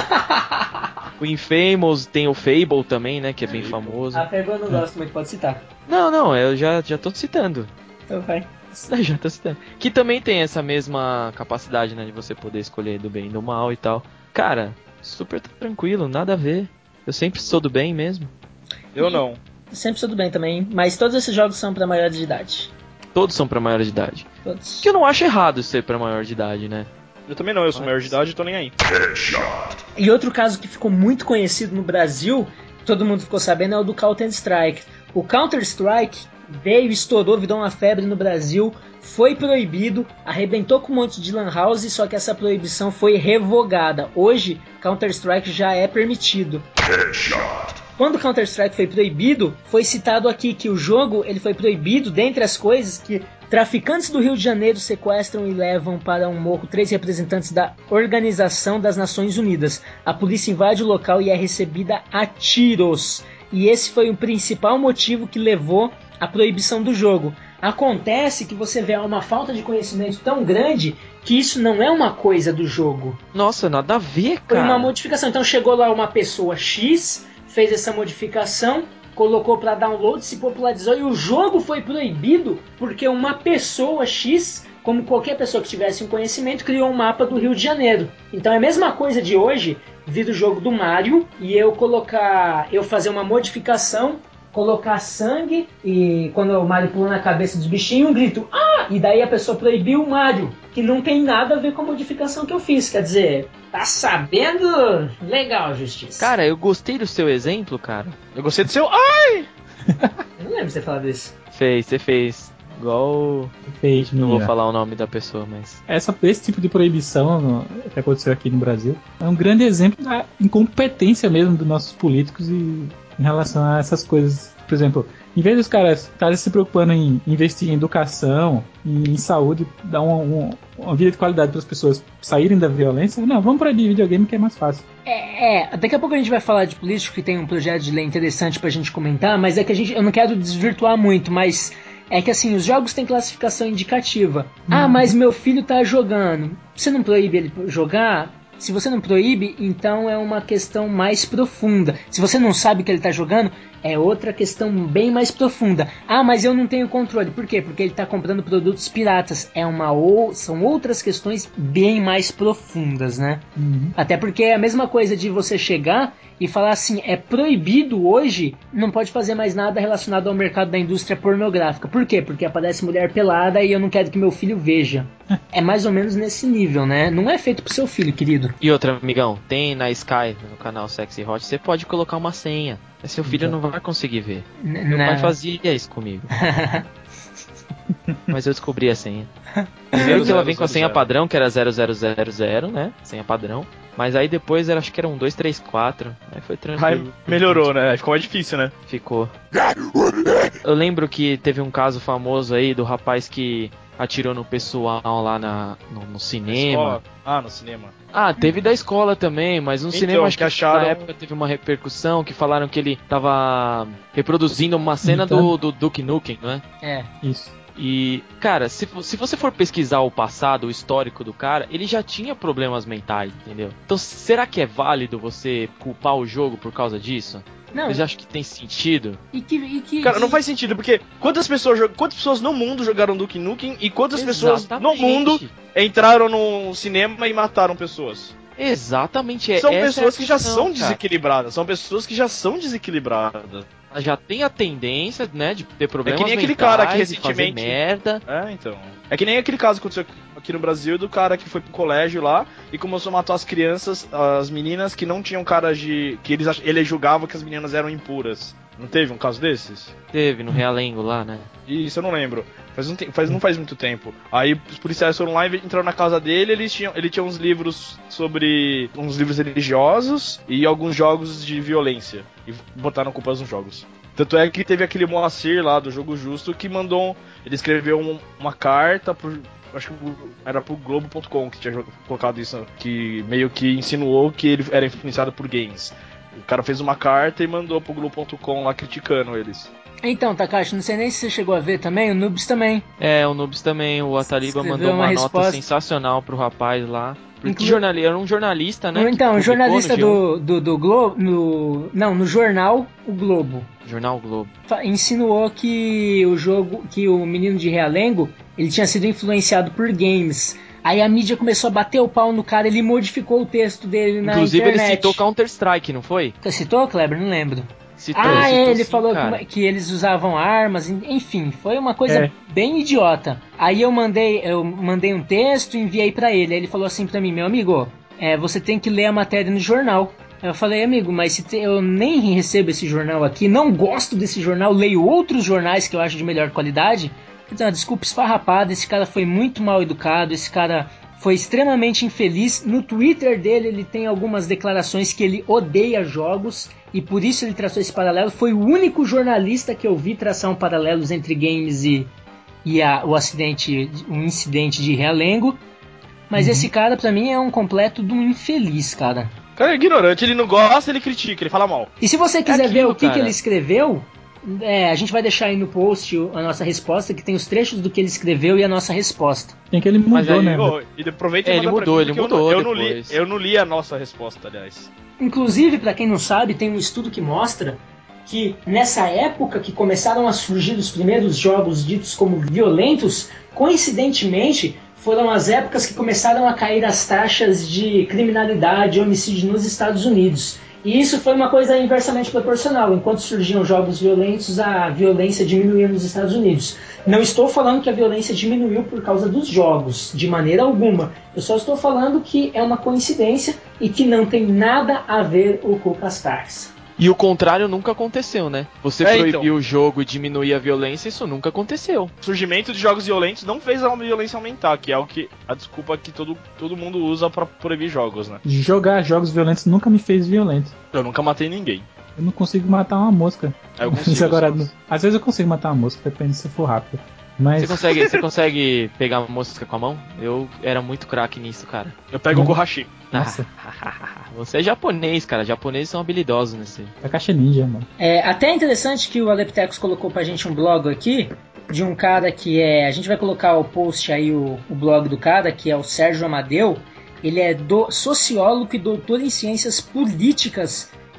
O Infamous, tem o Fable também, né, que é bem famoso. A Fable eu não gosto muito, pode citar. Não, não, eu já, já tô citando. Então vai. Já tô citando. Que também tem essa mesma capacidade, né, de você poder escolher do bem e do mal e tal. Cara, super tranquilo, nada a ver. Eu sempre sou do bem mesmo. Eu não. Sempre sou do bem também, mas todos esses jogos são pra maior de idade. Todos são pra maior de idade. Todos. Que eu não acho errado ser pra maior de idade, né? Eu também não, eu sou mas... maior de idade e tô nem aí. E outro caso que ficou muito conhecido no Brasil, todo mundo ficou sabendo, é o do Counter-Strike. O Counter-Strike veio, estourou, virou uma febre no Brasil, foi proibido, arrebentou com um monte de lan house, só que essa proibição foi revogada. Hoje, Counter-Strike já é permitido. Quando Counter-Strike foi proibido, foi citado aqui que o jogo ele foi proibido, dentre as coisas, que traficantes do Rio de Janeiro sequestram e levam para um morro três representantes da Organização das Nações Unidas. A polícia invade o local e é recebida a tiros. E esse foi o principal motivo que levou à proibição do jogo. Acontece que você vê uma falta de conhecimento tão grande que isso não é uma coisa do jogo. Nossa, nada a ver, cara. Foi uma modificação. Então chegou lá uma pessoa X, fez essa modificação, colocou para download, se popularizou e o jogo foi proibido porque uma pessoa X, como qualquer pessoa que tivesse um conhecimento, criou um mapa do Rio de Janeiro. Então é a mesma coisa de hoje, vir o jogo do Mario e eu colocar, eu fazer uma modificação, colocar sangue e quando o Mario pula na cabeça dos bichinhos, um grito, ah! E daí a pessoa proibiu o Mario, que não tem nada a ver com a modificação que eu fiz. Quer dizer, tá sabendo? Legal, Justiça. Cara, eu gostei do seu exemplo, cara. Eu gostei do seu... Ai! Eu não lembro de você falar disso. Fez, você fez. Igual... Fez, não vou falar o nome da pessoa, mas... Essa, esse tipo de proibição no, que aconteceu aqui no Brasil é um grande exemplo da incompetência mesmo dos nossos políticos e, em relação a essas coisas. Por exemplo, em vez dos caras estarem se preocupando em investir em educação, em saúde, dar uma, uma, uma vida de qualidade para as pessoas saírem da violência, não, vamos proibir videogame que é mais fácil. É, é, daqui a pouco a gente vai falar de político que tem um projeto de lei interessante pra gente comentar, mas é que a gente, eu não quero desvirtuar muito, mas é que assim, os jogos têm classificação indicativa. Hum. Ah, mas meu filho tá jogando. Você não proíbe ele jogar? Se você não proíbe, então é uma questão mais profunda. Se você não sabe que ele está jogando, é outra questão bem mais profunda. Ah, mas eu não tenho controle. Por quê? Porque ele está comprando produtos piratas. É uma ou... São outras questões bem mais profundas, né? Uhum. Até porque é a mesma coisa de você chegar e falar assim, é proibido hoje, não pode fazer mais nada relacionado ao mercado da indústria pornográfica. Por quê? Porque aparece mulher pelada e eu não quero que meu filho veja. É mais ou menos nesse nível, né? Não é feito pro seu filho, querido. E outra, amigão, tem na Sky, no canal Sexy Hot, você pode colocar uma senha. Mas seu filho Então. não vai conseguir ver. N- Meu não. pai fazia isso comigo. Mas eu descobri a senha. Primeiro que ela vem com a senha padrão, que era zero zero zero zero, né? Senha padrão. Mas aí depois era, acho que era um dois três quatro. Aí foi tranquilo. Aí melhorou, né? Ficou mais difícil, né? Ficou. Eu lembro que teve um caso famoso aí do rapaz que atirou no pessoal lá na, no, no cinema. Ah, no cinema. Ah, teve da escola também, mas no Então, cinema acho que que acharam- na época teve uma repercussão que falaram que ele tava reproduzindo uma cena do, do Duke Nukem, não é? É. Isso. E, cara, se, se você for pesquisar o passado, o histórico do cara, ele já tinha problemas mentais, entendeu? Então, será que é válido você culpar o jogo por causa disso? Não. Vocês acham que tem sentido? E que, e que, Cara, não que- faz sentido, porque quantas pessoas, jo- quantas pessoas no mundo jogaram Duke Nukem e quantas pessoas no Exatamente. mundo entraram no cinema e mataram pessoas? Exatamente, é São essa pessoas é a que já questão, são cara. desequilibradas, são pessoas que já são desequilibradas. Ela já tem a tendência, né, de ter problemas É que nem aquele mentais, cara que de fazer recentemente- merda. É, então. É que nem aquele caso que aconteceu aqui no Brasil do cara que foi pro colégio lá e começou a matar as crianças, as meninas que não tinham cara de... que eles, ach- ele julgava que as meninas eram impuras. Não teve um caso desses? Teve no Realengo lá, né? Isso eu não lembro. Faz um te- faz, não faz muito tempo. Aí os policiais foram lá e entraram na casa dele, eles tinham, ele tinha uns livros sobre... uns livros religiosos e alguns jogos de violência. E botaram culpas nos jogos. Tanto é que teve aquele Moacir lá do Jogo Justo que mandou... um- ele escreveu um- uma carta pro... acho que era pro Globo ponto com que tinha colocado isso, que meio que insinuou que ele era influenciado por games. O cara fez uma carta e mandou pro Globo ponto com lá criticando eles. Então, Takashi, não sei nem se você chegou a ver também, o Noobs também. É, o Noobs também, o Ataliba Escreveu mandou uma, uma nota resposta. sensacional pro rapaz lá. Porque Inclu- jornalista, era um jornalista, né? que Então, o publicou jornalista no G um. do, do, do Globo, no, não, no jornal O Globo, Jornal Globo. fa- insinuou que o jogo, que o menino de Realengo, ele tinha sido influenciado por games. Aí a mídia começou a bater o pau no cara, ele modificou o texto dele na Inclusive internet. ele citou Counter-Strike, não foi? Citou, Kleber? Não lembro. Citou, Ah, citou é, ele sim, falou cara. que, que eles usavam armas, en- enfim, foi uma coisa É. bem idiota. Aí eu mandei, eu mandei um texto e enviei pra ele. Aí ele falou assim pra mim, meu amigo, é, você tem que ler a matéria no jornal. Aí eu falei, amigo, mas se te- eu nem recebo esse jornal aqui, não gosto desse jornal, leio outros jornais que eu acho de melhor qualidade. Então, desculpa, esfarrapada, esse cara foi muito mal educado, esse cara foi extremamente infeliz. No Twitter dele ele tem algumas declarações que ele odeia jogos e por isso ele traçou esse paralelo. Foi o único jornalista que eu vi traçar um paralelo entre games e, e a, o acidente, um incidente de Realengo. Mas Uhum. esse cara pra mim é um completo de um infeliz, cara. O cara é ignorante, ele não gosta, ele critica, ele fala mal. E se você quiser aquilo, ver o que, que cara. ele escreveu, é, a gente vai deixar aí no post o- a nossa resposta, que tem os trechos do que ele escreveu e a nossa resposta. Tem que ele Mas mudou, aí, né? Ô, e aproveita É, e ele manda pra mudou, mim, ele porque eu mudou não- eu não li, depois. eu não li a nossa resposta, aliás. Inclusive, pra quem não sabe, tem um estudo que mostra que nessa época que começaram a surgir os primeiros jogos ditos como violentos, coincidentemente foram as épocas que começaram a cair as taxas de criminalidade e homicídio nos Estados Unidos. E isso foi uma coisa inversamente proporcional. Enquanto surgiam jogos violentos, a violência diminuía nos Estados Unidos. Não estou falando que a violência diminuiu por causa dos jogos, de maneira alguma. Eu só estou falando que é uma coincidência e que não tem nada a ver o com as taxas. E o contrário nunca aconteceu, né? Você É, proibir então. o jogo e diminuir a violência, isso nunca aconteceu. O surgimento de jogos violentos não fez a violência aumentar, que é o que a desculpa que todo, todo mundo usa pra proibir jogos, né? Jogar jogos violentos nunca me fez violento. Eu nunca matei ninguém. Eu não consigo matar uma mosca. Ah, eu consigo, Isso agora, eu sei. às vezes eu consigo matar uma mosca, depende se for rápido. Mas Você consegue, você consegue pegar uma mosca com a mão? Eu era muito craque nisso, cara. Eu pego Hum. o Kohashi. Nossa. Você é japonês, cara. Japoneses são habilidosos nesse. é caixa ninja, mano. É até interessante que o Aleptecos colocou pra gente um blog aqui de um cara que é... A gente vai colocar o post aí, o, o blog do cara, que é o Sérgio Amadeu. Ele é do, sociólogo e doutor em ciências políticas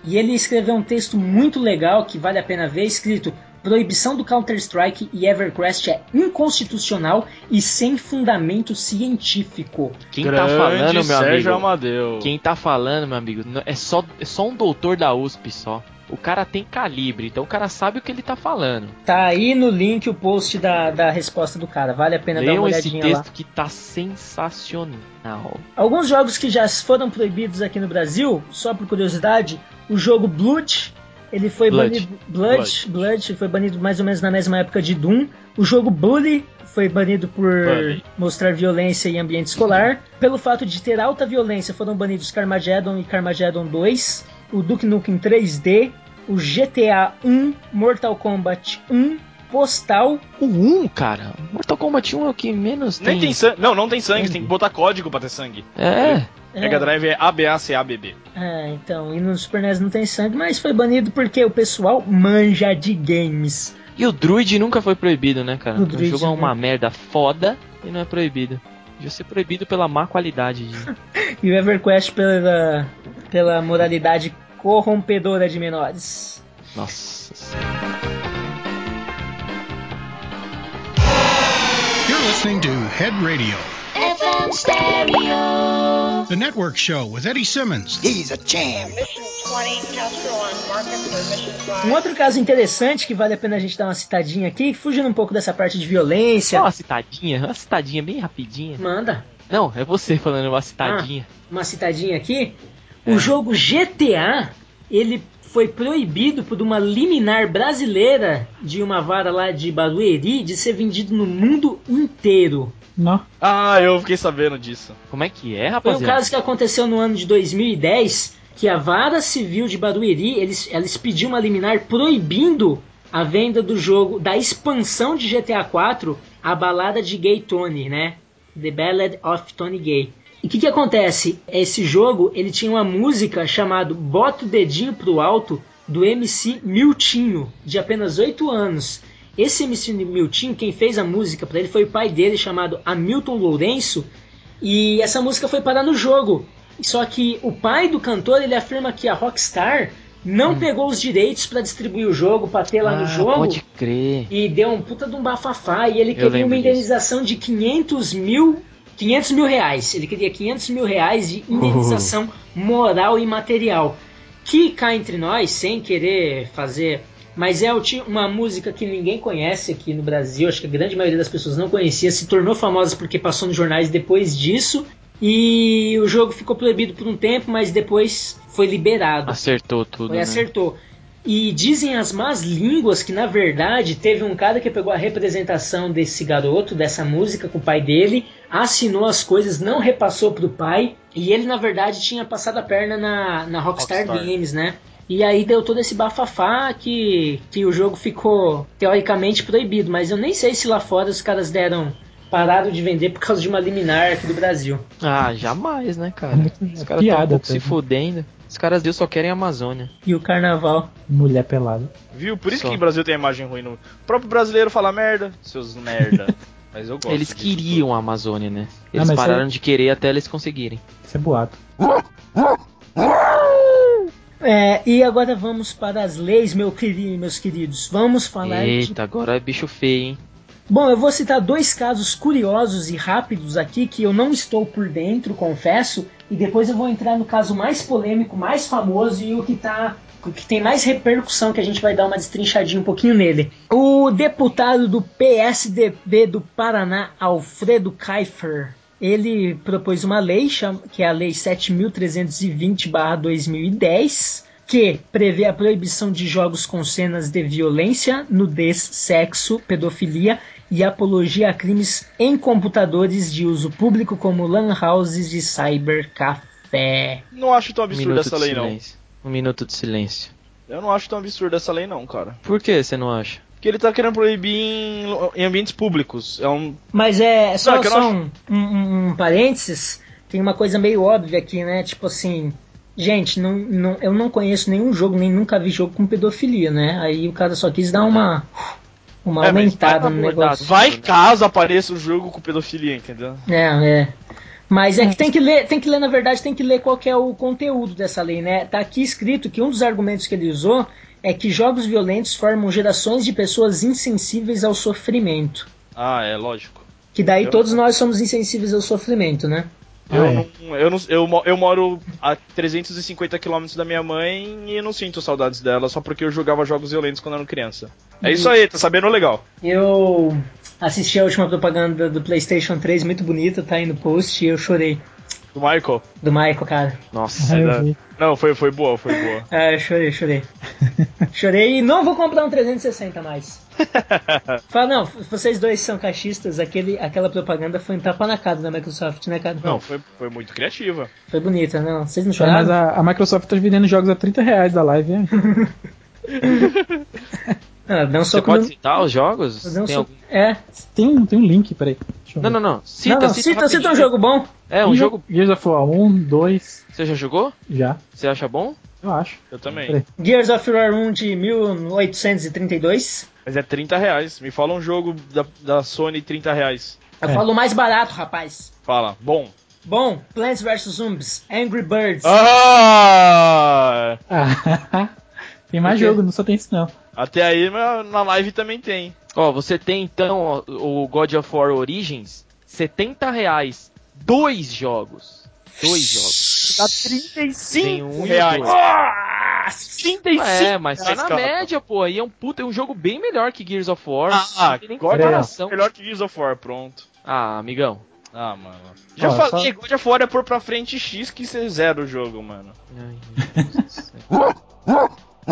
E ele escreveu um texto muito legal que vale a pena ver, escrito: proibição do Counter-Strike e EverQuest é inconstitucional e sem fundamento científico. Quem Grande tá falando, meu Sérgio amigo? Amadeu. Quem tá falando, meu amigo, é só, é só um doutor da U S P só. O cara tem calibre, então o cara sabe o que ele tá falando. Tá aí no link o post da, da resposta do cara, vale a pena dar uma Leiam esse olhadinha texto lá. que tá sensacional. Alguns jogos que já foram proibidos aqui no Brasil, só por curiosidade, o jogo Blood, ele foi Blood. banido. Blood, Blood. Blood foi banido mais ou menos na mesma época de Doom. O jogo Bully foi banido por Bully. mostrar violência em ambiente escolar. Pelo fato de ter alta violência, foram banidos Carmageddon e Carmageddon dois. O Duke Nukem três D, o G T A um, Mortal Kombat um, Postal. O um, cara? Mortal Kombat um é o que menos tem. Nem tem sangue. Não, não tem sangue, você tem que botar código pra ter sangue. É. É. Mega Drive é A B A C A B B. É, então, e no Super N E S não tem sangue, mas foi banido porque o pessoal manja de games. E o Druid nunca foi proibido, né, cara? O, o Druid, jogo é uma né? merda foda e não é proibido. Devia ser proibido pela má qualidade. De... E o EverQuest pela, pela moralidade corrompedora de menores. Nossa. You're listening to Head Radio, F M Stereo. the network show with Eddie Simmons. He's a champ. Um outro caso interessante que vale a pena a gente dar uma citadinha aqui, fugindo um pouco dessa parte de violência. Só uma citadinha, uma citadinha bem rapidinha. Manda. Não, é você falando uma citadinha. Ah, uma citadinha aqui. É. O jogo G T A, ele foi proibido por uma liminar brasileira de uma vara lá de Barueri de ser vendido no mundo inteiro. Não. Ah, eu fiquei sabendo disso. Como é que é, Foi rapaziada? um caso que aconteceu no ano de dois mil e dez, que a vara civil de Barueri, eles, eles pediu uma liminar proibindo a venda do jogo, da expansão de G T A quatro, a balada de Gay Tony, né? The Ballad of Tony Gay. E o que que acontece? Esse jogo, ele tinha uma música chamada Bota o Dedinho Pro Alto, do M C Miltinho, de apenas oito anos. Esse M C Miltinho, quem fez a música para ele foi o pai dele, chamado Hamilton Lourenço, e essa música foi parar no jogo. Só que o pai do cantor, ele afirma que a Rockstar não hum. pegou os direitos para distribuir o jogo, para ter lá ah, no jogo. Pode crer. E deu um puta de um bafafá, e ele Eu queria uma disso. indenização de quinhentos mil reais. Ele queria quinhentos mil reais de indenização uh. moral e material. Que cá entre nós, sem querer fazer... Mas é uma música que ninguém conhece aqui no Brasil. Acho que a grande maioria das pessoas não conhecia. Se tornou famosa porque passou nos jornais depois disso. E o jogo ficou proibido por um tempo, mas depois foi liberado. Acertou tudo, foi, né? Acertou. E dizem as más línguas que, na verdade, teve um cara que pegou a representação desse garoto, dessa música, com o pai dele, assinou as coisas, não repassou pro pai, e ele, na verdade, tinha passado a perna na, na Rockstar, Rockstar Games, né? E aí deu todo esse bafafá que, que o jogo ficou, teoricamente, proibido. Mas eu nem sei se lá fora os caras deram... pararam de vender por causa de uma liminar aqui do Brasil. Ah, jamais, né, cara? Os caras Piada, tão um pouco tá? se fudendo. Os caras Deus só querem a Amazônia. E o carnaval. Mulher pelada. Viu? Por isso Só. que o Brasil tem a imagem ruim. No... O próprio brasileiro fala merda, seus merda. Mas eu gosto. Eles queriam a Amazônia, né? Eles Não, mas pararam é- de querer até eles conseguirem. Isso é boato. É, e agora vamos para as leis, meu querido, meus queridos. Vamos falar de... Eita, agora é bicho feio, hein? Bom, eu vou citar dois casos curiosos e rápidos aqui que eu não estou por dentro, confesso, e depois eu vou entrar no caso mais polêmico, mais famoso e o que, tá, o que tem mais repercussão, que a gente vai dar uma destrinchadinha um pouquinho nele. O deputado do P S D B do Paraná, Alfredo Kiefer, ele propôs uma lei, que é a Lei sete mil trezentos e vinte barra dois mil e dez, que prevê a proibição de jogos com cenas de violência, nudez, sexo, pedofilia e apologia a crimes em computadores de uso público como lan houses e cybercafé. Não acho tão Um absurdo minuto essa de lei, não. silêncio. Um minuto de silêncio. Eu não acho tão absurdo essa lei, não, cara. Por que você não acha? Porque ele tá querendo proibir em, em ambientes públicos. É um... Mas é só, Não, que eu só não um, um, um, um parênteses, tem uma coisa meio óbvia aqui, né? Tipo assim, gente, não, não, eu não conheço nenhum jogo, nem nunca vi jogo com pedofilia, né? Aí o cara só quis dar uma, uma É, mas aumentada vai no abordar. negócio. Vai caso apareça o jogo com pedofilia, entendeu? É, é. Mas é que tem que ler, tem que ler, na verdade, tem que ler qual que é o conteúdo dessa lei, né? Tá aqui escrito que um dos argumentos que ele usou é que jogos violentos formam gerações de pessoas insensíveis ao sofrimento. Ah, é lógico. Que daí eu todos não... nós somos insensíveis ao sofrimento, né? Eu, Ah, é. não, eu, não, eu, eu moro a trezentos e cinquenta quilômetros da minha mãe e não sinto saudades dela só porque eu jogava jogos violentos quando era criança. É isso aí, tá sabendo legal. Eu assisti a última propaganda do PlayStation três, muito bonita, tá aí no post, e eu chorei. Do Michael? Do Michael, cara. Nossa, Eu é, vi. não, foi, foi boa, foi boa. É, eu chorei, chorei. Chorei e não vou comprar um trezentos e sessenta mais. Fala, não, vocês dois são caixistas, aquele, aquela propaganda foi um tapa na cara da Microsoft, né, cara? Não, foi, foi muito criativa. Foi bonita, não? Vocês não É, choraram? mas a, a Microsoft tá vendendo jogos a trinta reais da live, hein? Ah, dá um Você soco pode no... citar os jogos? Dá um Tem soco... algum... É. Tem um, tem um link, peraí. Deixa eu Não, ver. não, não. Cita, não, não, cita, cita, cita um rapidinho. jogo bom. É, um Tem jogo... Gears of War um, dois, Você já jogou? já. Você acha bom? Eu acho. Eu também. Peraí. Gears of War um de mil oitocentos e trinta e dois. Mas é trinta reais. Me fala um jogo da, da Sony trinta reais. Eu É. falo o mais barato, rapaz. Fala. Bom. Bom, Plants versus. Zombies, Angry Birds. Ah! Ah, tem mais O quê? jogo, não só tem isso não. Até aí na na live também tem. Ó, você tem então ó, o God of War Origins, setenta reais. Dois jogos. Dois jogos. Dá trinta e Tem cinco um e reais. dois. Ah, trinta e cinco É, mas tá reais, na cara. média, pô. Aí é um puta, é um jogo bem melhor que Gears of War. Ah, não tem nem God comparação. melhor que Gears of War, pronto. Ah, amigão. Ah, mano. Já Ó, falei, só- God of War é pôr pra frente X que você zera o jogo, mano. Ai, meu Deus do céu.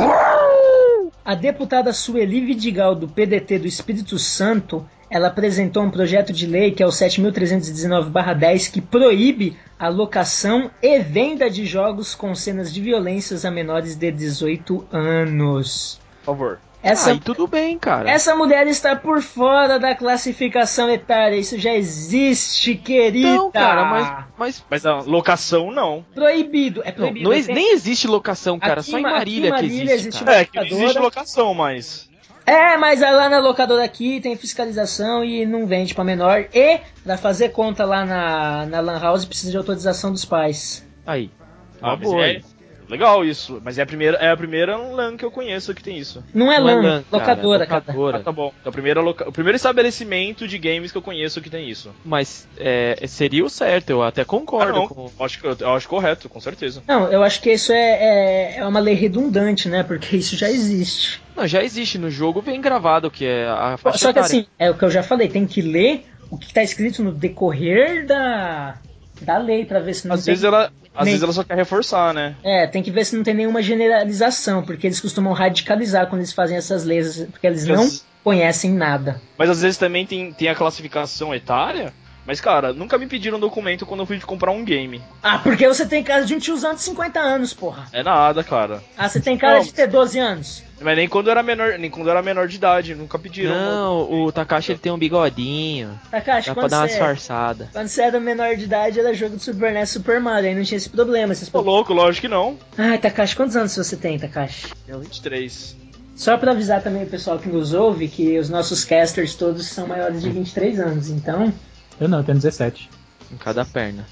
A deputada Sueli Vidigal, do P D T do Espírito Santo, ela apresentou um projeto de lei que é o sete mil trezentos e dezenove barra dez, que proíbe a locação e venda de jogos com cenas de violências a menores de dezoito anos. Por favor. Essa, Aí tudo bem, cara. essa mulher está por fora da classificação etária, isso já existe, querida. Não, cara, mas... mas... Mas a locação não. Proibido, é Não, proibido. não ex- Tem- nem existe locação, cara. Aqui Só em em Ma- Marília aqui em que Marília existe, existe cara. É, que não existe locadora. locação, mas... É, mas lá na locadora aqui tem fiscalização e não vende pra menor. E, pra fazer conta lá na, na Lan House, precisa de autorização dos pais. Aí. Ah, Uma mas boa. é legal isso. Mas é a primeira, é a primeira LAN que eu conheço que tem isso. Não é Não é LAN, LAN, cara, locadora, é cara. locadora. Ah, tá bom. É o primeiro, loca... o primeiro estabelecimento de games que eu conheço que tem isso. Mas é, seria o certo, eu até concordo Ah, não. com... Eu acho, que- eu acho correto, com certeza. Não, eu acho que isso é, é, é uma lei redundante, né? Porque isso já existe. Não, já existe no jogo, vem gravado que é a faixa Só que etária. assim, é o que eu já falei, tem que ler o que tá escrito no decorrer da, da lei pra ver se não Às tem... vezes ela, às nem- vezes ela só quer reforçar, né? É, tem que ver se não tem nenhuma generalização, porque eles costumam radicalizar quando eles fazem essas leis, porque eles não As- conhecem nada. Mas às vezes também tem, tem a classificação etária. Mas, cara, nunca me pediram documento quando eu fui comprar um game. Ah, porque você tem cara de um tiozão de cinquenta anos, porra. É nada, cara. Ah, você tem cara Não, de ter doze anos. Mas nem quando eu era menor, nem quando eu era menor de idade, nunca pediram. Não, o Takashi ele tem um bigodinho. Takashi, Dá pra quando dar uma você, disfarçada. quando você era menor de idade, era jogo de Super N E S Super Mario, aí não tinha esse problema. Esses... Tô louco, lógico que não. Ai, Takashi, quantos anos você tem, Takashi? Tenho vinte e três. Só pra avisar também o pessoal que nos ouve que os nossos casters todos são maiores de vinte e três anos, então... Eu não, eu tenho dezessete. Em cada perna.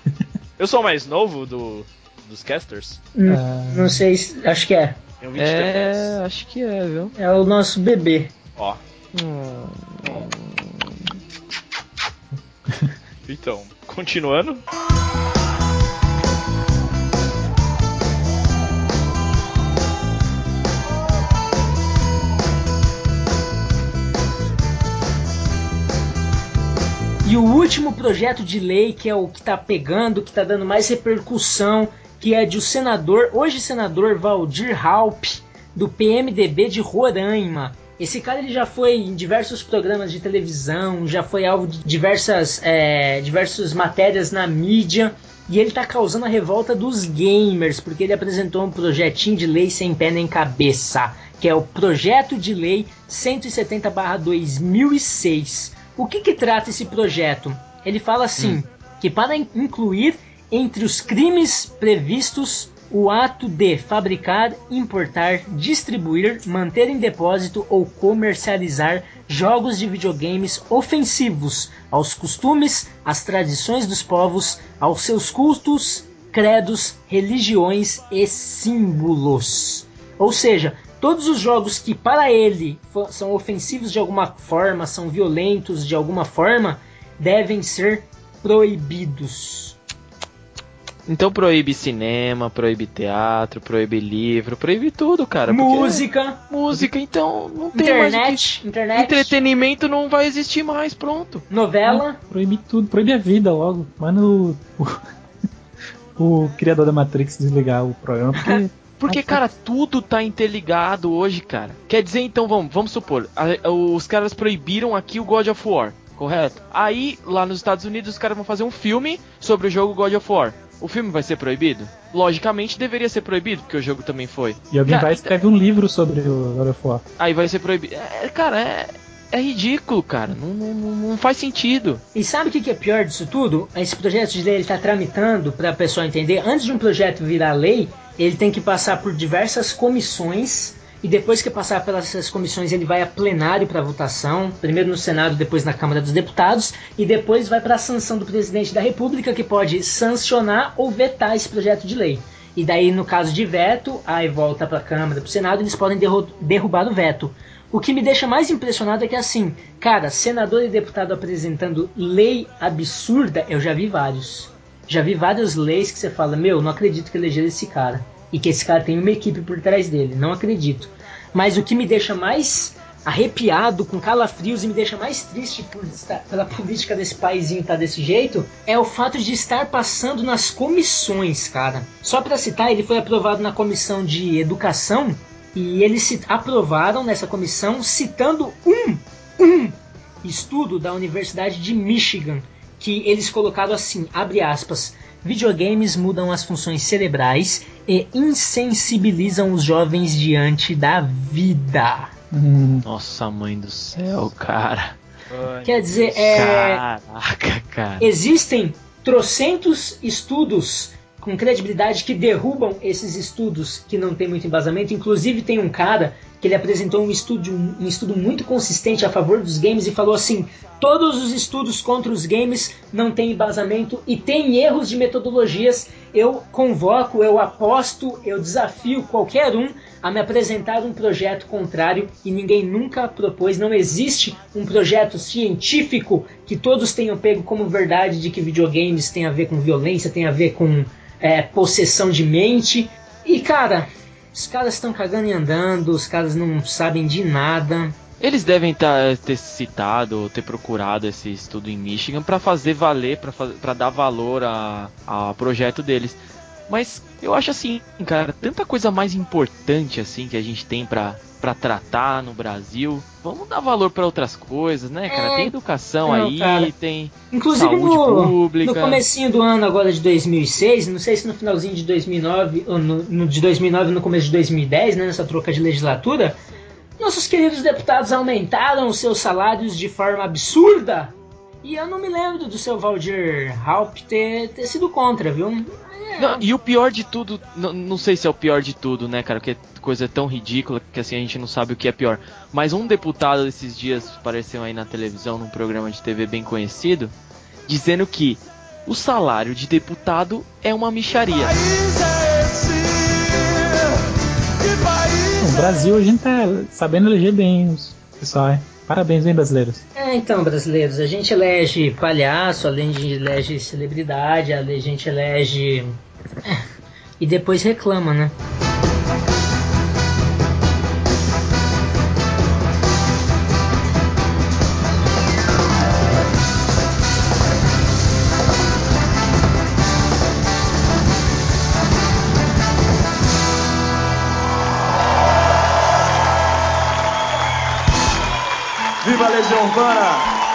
Eu sou o mais novo do, dos casters. n- Ah. Não sei, se- acho que é. Tenho vinte e três. É, acho que é, viu? É o nosso bebê. Ó. Hum. Então, continuando. E o último projeto de lei, que é o que tá pegando, que tá dando mais repercussão, que é de o senador, hoje senador Valdir Raup, do P M D B de Roraima. Esse cara ele já foi em diversos programas de televisão, já foi alvo de diversas, é, diversas matérias na mídia, e ele tá causando a revolta dos gamers, porque ele apresentou um projetinho de lei sem pé nem cabeça, que é o Projeto de Lei cento e setenta barra dois mil e seis. O que que trata esse projeto? Ele fala assim, Hum. que para in- incluir entre os crimes previstos o ato de fabricar, importar, distribuir, manter em depósito ou comercializar jogos de videogames ofensivos aos costumes, às tradições dos povos, aos seus cultos, credos, religiões e símbolos. Ou seja, todos os jogos que para ele são ofensivos de alguma forma, são violentos de alguma forma, devem ser proibidos. Então proíbe cinema, proíbe teatro, proíbe livro, proíbe tudo, cara. Música. Música, então não tem internet, mais o que... internet. Entretenimento não vai existir mais, pronto. Novela. Ah, proíbe tudo, proíbe a vida logo. Manda o, o, o criador da Matrix desligar o programa, porque... Porque, cara, tudo tá interligado hoje, cara. Quer dizer, então, vamos, vamos supor, a, a, os caras proibiram aqui o God of War, correto? Aí, lá nos Estados Unidos, os caras vão fazer um filme sobre o jogo God of War. O filme vai ser proibido? Logicamente deveria ser proibido, porque o jogo também foi. E alguém Já, vai escrever um livro sobre o God of War. Aí vai ser proibido. É, cara, é, é ridículo, cara. Não, não, não faz sentido. E sabe o que é pior disso tudo? Esse projeto de lei ele tá tramitando, para a pessoa entender, antes de um projeto virar lei, ele tem que passar por diversas comissões. E depois que passar pelas comissões, ele vai a plenário para votação, primeiro no Senado, depois na Câmara dos Deputados, e depois vai para a sanção do presidente da República, que pode sancionar ou vetar esse projeto de lei. E daí, no caso de veto, aí volta para a Câmara, para o Senado, eles podem derru- derrubar o veto. O que me deixa mais impressionado é que, assim, cara, senador e deputado apresentando lei absurda, eu já vi vários. Já vi várias leis que você fala, meu, não acredito que elegeram esse cara. E que esse cara tem uma equipe por trás dele, não acredito. Mas o que me deixa mais arrepiado, com calafrios, e me deixa mais triste por estar, pela política desse paizinho estar desse jeito, é o fato de estar passando nas comissões, cara. Só para citar, ele foi aprovado na comissão de educação, e eles se aprovaram nessa comissão citando um, um estudo da Universidade de Michigan, que eles colocaram assim, abre aspas, videogames mudam as funções cerebrais e insensibilizam os jovens diante da vida. Hum. Nossa, mãe do céu, cara. Quer dizer, é... Caraca, cara. Existem trocentos estudos com credibilidade que derrubam esses estudos que não tem muito embasamento. Inclusive tem um cara que ele apresentou um estudo, um estudo muito consistente a favor dos games e falou assim, todos os estudos contra os games não têm embasamento e tem erros de metodologias. Eu convoco, eu aposto, eu desafio qualquer um a me apresentar um projeto contrário e ninguém nunca propôs. Não existe um projeto científico que todos tenham pego como verdade de que videogames tem a ver com violência, tem a ver com é, possessão de mente. E cara, os caras estão cagando e andando, os caras não sabem de nada. Eles devem tá, ter citado, ter procurado esse estudo em Michigan para fazer valer, para dar valor a, ao projeto deles. Mas eu acho assim, cara, tanta coisa mais importante assim que a gente tem pra, pra tratar no Brasil. Vamos dar valor pra outras coisas, né, cara? É, tem educação não, aí, cara. tem Inclusive saúde no, pública. no comecinho do ano agora de dois mil e seis, não sei se no finalzinho de dois mil e nove, ou no, no de dois mil e nove no começo de dois mil e dez, né, nessa troca de legislatura, nossos queridos deputados aumentaram os seus salários de forma absurda. E eu não me lembro do seu Valdir Halp ter, ter sido contra, viu? Não, e o pior de tudo, não, não sei se é o pior de tudo, né, cara, porque coisa tão ridícula que assim a gente não sabe o que é pior. Mas um deputado esses dias apareceu aí na televisão, num programa de T V bem conhecido, dizendo que o salário de deputado é uma mixaria. No Brasil a gente tá sabendo eleger bem os pessoal, hein? Parabéns, hein, brasileiros? É, então, brasileiros, a gente elege palhaço, além de elege celebridade, a gente elege... É, e depois reclama, né? Viva a Legião Urbana!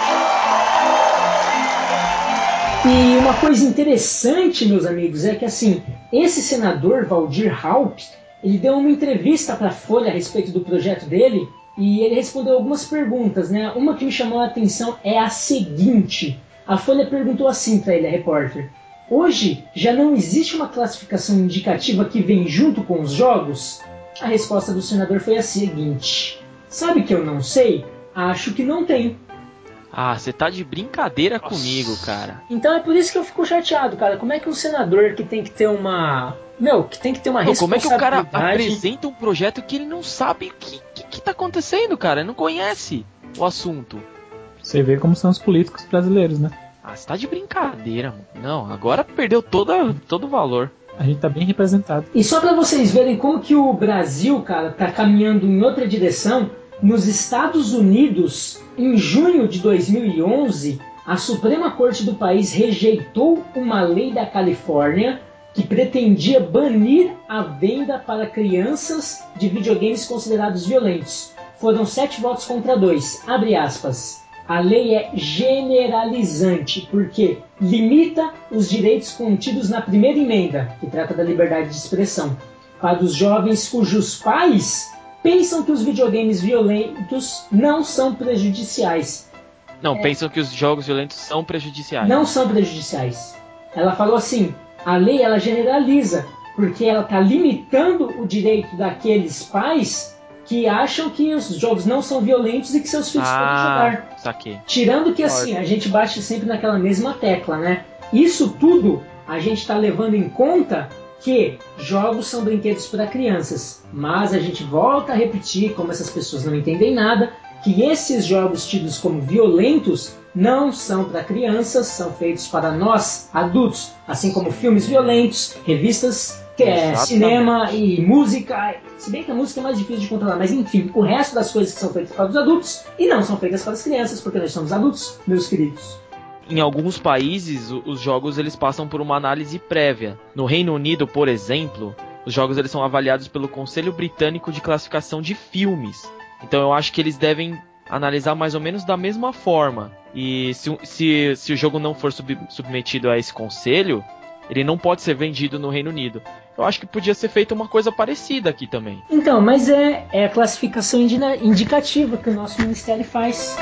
E uma coisa interessante, meus amigos, é que assim, esse senador Valdir Halp, ele deu uma entrevista para a Folha a respeito do projeto dele e ele respondeu algumas perguntas, né? Uma que me chamou a atenção é a seguinte: a Folha perguntou assim para ele, a repórter: Hoje já não existe uma classificação indicativa que vem junto com os jogos? A resposta do senador foi a seguinte: sabe que eu não sei? Acho que não tem. Ah, você tá de brincadeira Nossa. comigo, cara. Então é por isso que eu fico chateado, cara. Como é que um senador que tem que ter uma... Meu, que tem que ter uma não, responsabilidade... Como é que o cara apresenta um projeto que ele não sabe o que, que, que tá acontecendo, cara? Ele não conhece o assunto. Você vê como são os políticos brasileiros, né? Ah, você tá de brincadeira, mano. Não, agora perdeu toda, todo o valor. A gente tá bem representado. E só pra vocês verem como que o Brasil, cara, tá caminhando em outra direção... Nos Estados Unidos, em junho de dois mil e onze, a Suprema Corte do país rejeitou uma lei da Califórnia que pretendia banir a venda para crianças de videogames considerados violentos. Foram sete votos contra dois. Abre aspas. A lei é generalizante porque limita os direitos contidos na primeira emenda, que trata da liberdade de expressão, para os jovens cujos pais... pensam que os videogames violentos não são prejudiciais. Não, é, pensam que os jogos violentos são prejudiciais. Não são prejudiciais. Ela falou assim, a lei ela generaliza, porque ela está limitando o direito daqueles pais que acham que os jogos não são violentos e que seus filhos ah, podem jogar. Saquei. Tirando que assim, a gente bate sempre naquela mesma tecla, né? Isso tudo a gente está levando em conta... que jogos são brinquedos para crianças, mas a gente volta a repetir, como essas pessoas não entendem nada, que esses jogos tidos como violentos não são para crianças, são feitos para nós, adultos, assim como filmes violentos, revistas, que é, cinema e música, se bem que a música é mais difícil de controlar, mas enfim, o resto das coisas que são feitas para os adultos e não são feitas para as crianças, porque nós somos adultos, meus queridos. Em alguns países, os jogos eles passam por uma análise prévia. No Reino Unido, por exemplo, os jogos eles são avaliados pelo Conselho Britânico de Classificação de Filmes. Então eu acho que eles devem analisar mais ou menos da mesma forma. E se, se, se o jogo não for sub, submetido a esse conselho, ele não pode ser vendido no Reino Unido. Eu acho que podia ser feita uma coisa parecida aqui também. Então, mas é, é a classificação indicativa que o nosso Ministério faz.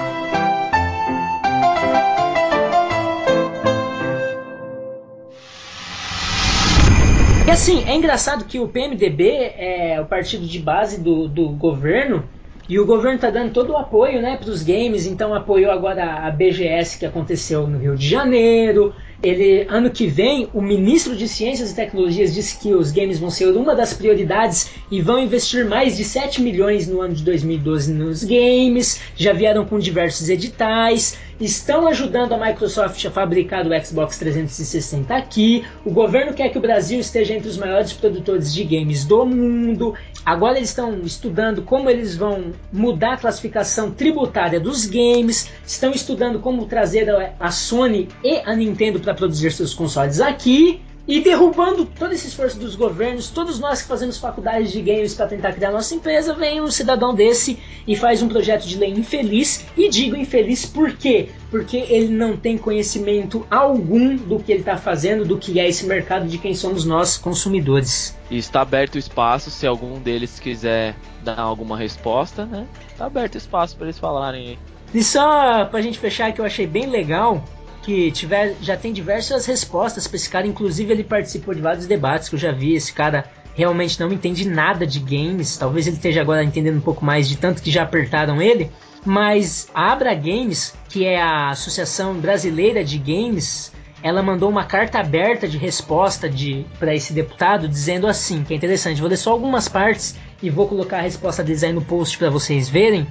E assim, é engraçado que o P M D B é o partido de base do, do governo, e o governo está dando todo o apoio, né, para os games, então apoiou agora a B G S que aconteceu no Rio de Janeiro. Ele, ano que vem, o ministro de Ciências e Tecnologias disse que os games vão ser uma das prioridades e vão investir mais de sete milhões no ano de dois mil e doze nos games, já vieram com diversos editais, estão ajudando a Microsoft a fabricar o Xbox trezentos e sessenta aqui, o governo quer que o Brasil esteja entre os maiores produtores de games do mundo, agora eles estão estudando como eles vão mudar a classificação tributária dos games, estão estudando como trazer a Sony e a Nintendo para produzir seus consoles aqui, e derrubando todo esse esforço dos governos, todos nós que fazemos faculdades de games para tentar criar nossa empresa, vem um cidadão desse e faz um projeto de lei infeliz, e digo infeliz por quê? Porque ele não tem conhecimento algum do que ele está fazendo, do que é esse mercado, de quem somos nós, consumidores. E está aberto o espaço, se algum deles quiser dar alguma resposta, né? Está aberto o espaço para eles falarem aí. E só pra gente fechar, que eu achei bem legal, que tiver, já tem diversas respostas para esse cara, inclusive ele participou de vários debates que eu já vi. Esse cara realmente não entende nada de games, talvez ele esteja agora entendendo um pouco mais, de tanto que já apertaram ele, mas a Abra Games, que é a Associação Brasileira de Games, ela mandou uma carta aberta de resposta de, para esse deputado, dizendo assim, que é interessante, vou ler só algumas partes e vou colocar a resposta deles aí no post para vocês verem,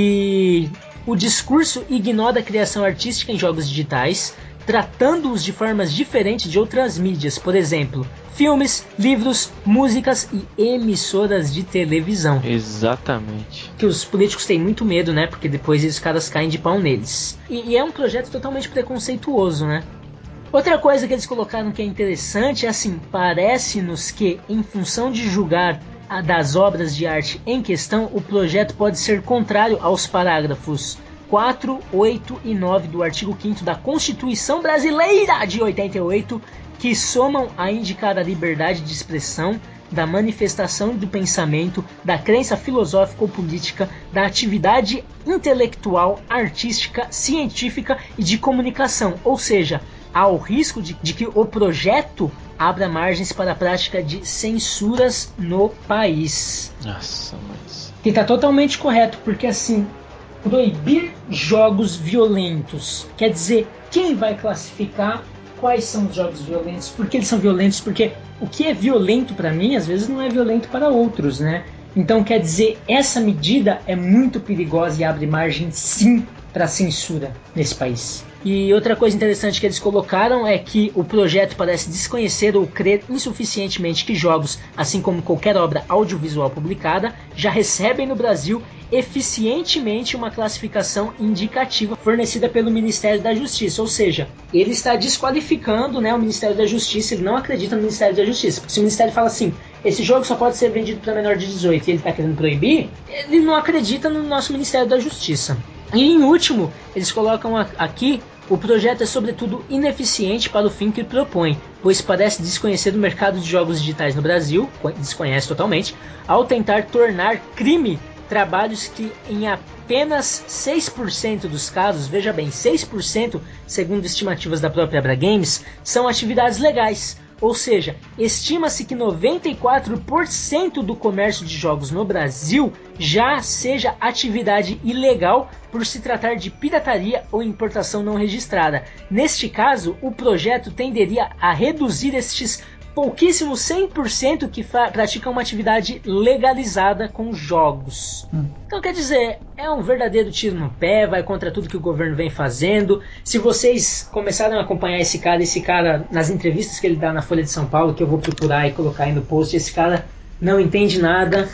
que o discurso ignora a criação artística em jogos digitais, tratando-os de formas diferentes de outras mídias, por exemplo, filmes, livros, músicas e emissoras de televisão. Exatamente. Que os políticos têm muito medo, né? Porque depois os caras caem de pau neles. E, e é um projeto totalmente preconceituoso, né? Outra coisa que eles colocaram que é interessante é assim, parece-nos que, em função de julgar a das obras de arte em questão, o projeto pode ser contrário aos parágrafos quatro, oito e nove do artigo quinto da Constituição Brasileira de oitenta e oito, que somam a indicar a liberdade de expressão, da manifestação do pensamento, da crença filosófica ou política, da atividade intelectual, artística, científica e de comunicação, ou seja, há o risco de, de que o projeto abra margens para a prática de censuras no país. Nossa, mas... Que está totalmente correto, porque assim, proibir jogos violentos, quer dizer, quem vai classificar quais são os jogos violentos, por que eles são violentos, porque o que é violento para mim, às vezes não é violento para outros, né? Então, quer dizer, essa medida é muito perigosa e abre margem, sim, para censura nesse país. E outra coisa interessante que eles colocaram é que o projeto parece desconhecer ou crer insuficientemente que jogos, assim como qualquer obra audiovisual publicada, já recebem no Brasil eficientemente uma classificação indicativa fornecida pelo Ministério da Justiça. Ou seja, ele está desqualificando, né, o Ministério da Justiça, ele não acredita no Ministério da Justiça. Porque se o Ministério fala assim, esse jogo só pode ser vendido para menor de dezoito e ele está querendo proibir, ele não acredita no nosso Ministério da Justiça. E em último, eles colocam aqui: o projeto é sobretudo ineficiente para o fim que propõe, pois parece desconhecer o mercado de jogos digitais no Brasil, desconhece totalmente, ao tentar tornar crime trabalhos que em apenas seis por cento dos casos, veja bem, seis por cento, segundo estimativas da própria Abra Games, são atividades legais. Ou seja, estima-se que noventa e quatro por cento do comércio de jogos no Brasil já seja atividade ilegal por se tratar de pirataria ou importação não registrada. Neste caso, o projeto tenderia a reduzir estes pouquíssimos cem por cento que praticam uma atividade legalizada com jogos. Hum. Então, quer dizer, é um verdadeiro tiro no pé, vai contra tudo que o governo vem fazendo. Se vocês começaram a acompanhar esse cara, esse cara, nas entrevistas que ele dá na Folha de São Paulo, que eu vou procurar e colocar aí no post, esse cara não entende nada.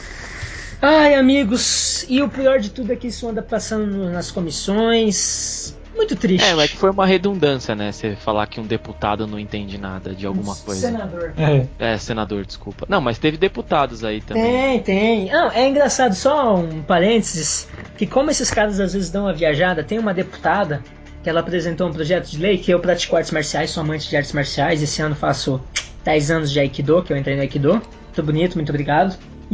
Ai, amigos, e o pior de tudo é que isso anda passando no, nas comissões. Muito triste. É, mas que foi uma redundância, né? Você falar que um deputado não entende nada de alguma coisa. Senador. É. É, senador, desculpa. Não, mas teve deputados aí também. Tem, tem. Não, é engraçado, só um parênteses, que como esses caras às vezes dão uma viajada, tem uma deputada que ela apresentou um projeto de lei, que eu pratico artes marciais, sou amante de artes marciais, esse ano faço dez anos de Aikido, que eu entrei no Aikido. Muito bonito, muito obrigado.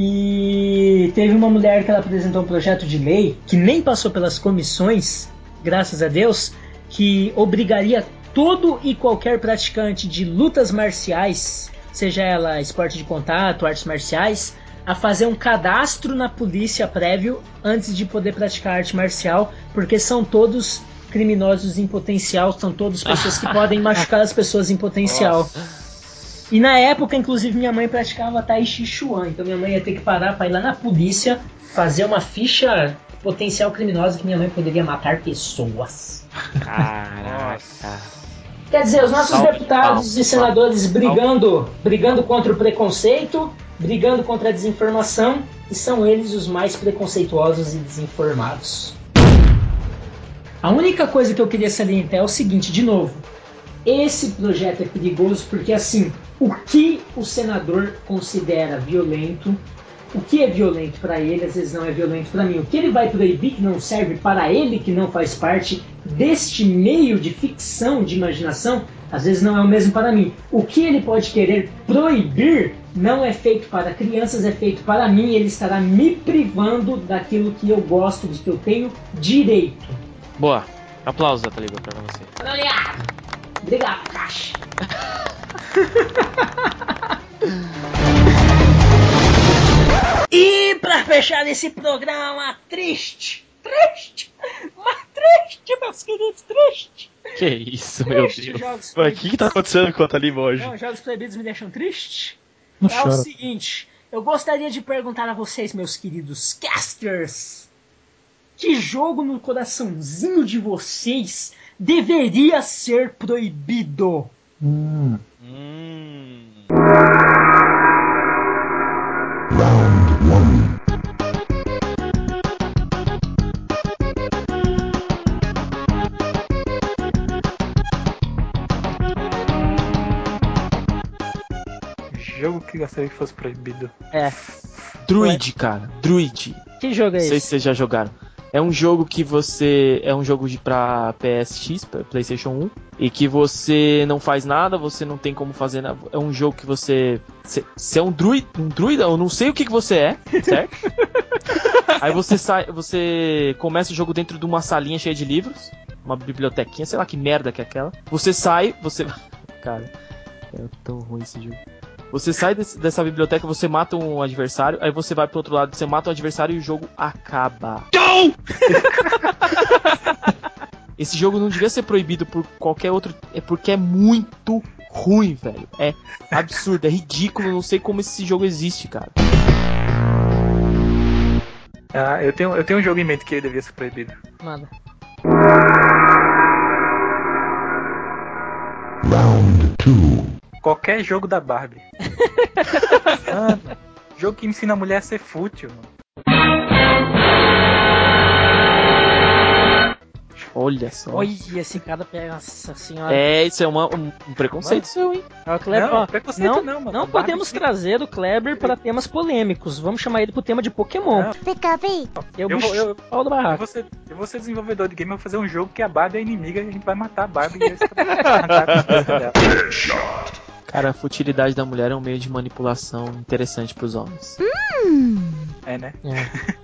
E teve uma mulher que ela apresentou um projeto de lei que nem passou pelas comissões, graças a Deus, que obrigaria todo e qualquer praticante de lutas marciais, seja ela esporte de contato, artes marciais, a fazer um cadastro na polícia prévio antes de poder praticar arte marcial, porque são todos criminosos em potencial, são todas pessoas que podem machucar as pessoas em potencial. Nossa. E na época, inclusive, minha mãe praticava Tai Chi Chuan, então minha mãe ia ter que parar para ir lá na polícia fazer uma ficha potencial criminosa que minha mãe poderia matar pessoas. Caraca. Quer dizer, os nossos salve, deputados salve, e senadores salve. brigando, brigando contra o preconceito, brigando contra a desinformação, e são eles os mais preconceituosos e desinformados. A única coisa que eu queria salientar é o seguinte, de novo, esse projeto é perigoso porque, assim, o que o senador considera violento, o que é violento para ele, às vezes não é violento para mim. O que ele vai proibir que não serve para ele, que não faz parte deste meio de ficção, de imaginação, às vezes não é o mesmo para mim. O que ele pode querer proibir não é feito para crianças, é feito para mim, e ele estará me privando daquilo que eu gosto, de que eu tenho direito. Boa. Aplausos, Ataliba, para você. Obrigado. Obrigado, Caixa. E pra fechar esse programa triste, triste, mas triste, meus queridos, triste. Que isso, meu triste, Deus. O que, que tá acontecendo com a Taliba hoje? Não, jogos proibidos me deixam triste. Não é chora. O seguinte, eu gostaria de perguntar a vocês, meus queridos casters, que jogo no coraçãozinho de vocês deveria ser proibido? Hum. Hum. Round one. Jogo que gostaria que fosse proibido. É. Druid, cara. Druid. Que jogo é esse? Não sei se vocês já jogaram. É um jogo que você... É um jogo de pra P S X, pra PlayStation um. E que você não faz nada, você não tem como fazer nada. É um jogo que você... Você é um druida, um druida? Eu não sei o que, que você é, certo? Aí você sai... Você começa o jogo dentro de uma salinha cheia de livros. uma bibliotequinha, sei lá que merda que é aquela. Você sai, você... Cara, é tão ruim esse jogo. Você sai desse, dessa biblioteca, você mata um adversário, aí você vai pro outro lado, você mata o adversário e o jogo acaba. Não! Esse jogo não devia ser proibido por qualquer outro... É porque é muito ruim, velho. É absurdo, é ridículo, não sei como esse jogo existe, cara. Ah, eu tenho, eu tenho um jogo em mente que ele devia ser proibido. Nada. Round two. Qualquer jogo da Barbie. Mano, jogo que ensina a mulher a ser fútil, mano. Olha só. Olha, esse cara pega. Nossa senhora. É, isso é uma, um, um preconceito Mano. seu, hein? É o Kleber, Não, ó, preconceito não, não, mano. não Barbie podemos sim. trazer o Kleber para temas polêmicos. Vamos chamar ele pro tema de Pokémon. Pica-pi. Eu, Eu vou, eu, pau do eu, barraco. vou ser, eu vou ser desenvolvedor de game, eu vou fazer um jogo que a Barbie é inimiga e a gente vai matar a Barbie e esse cara. Cara, a futilidade da mulher é um meio de manipulação interessante pros homens. Hum. É, né? É.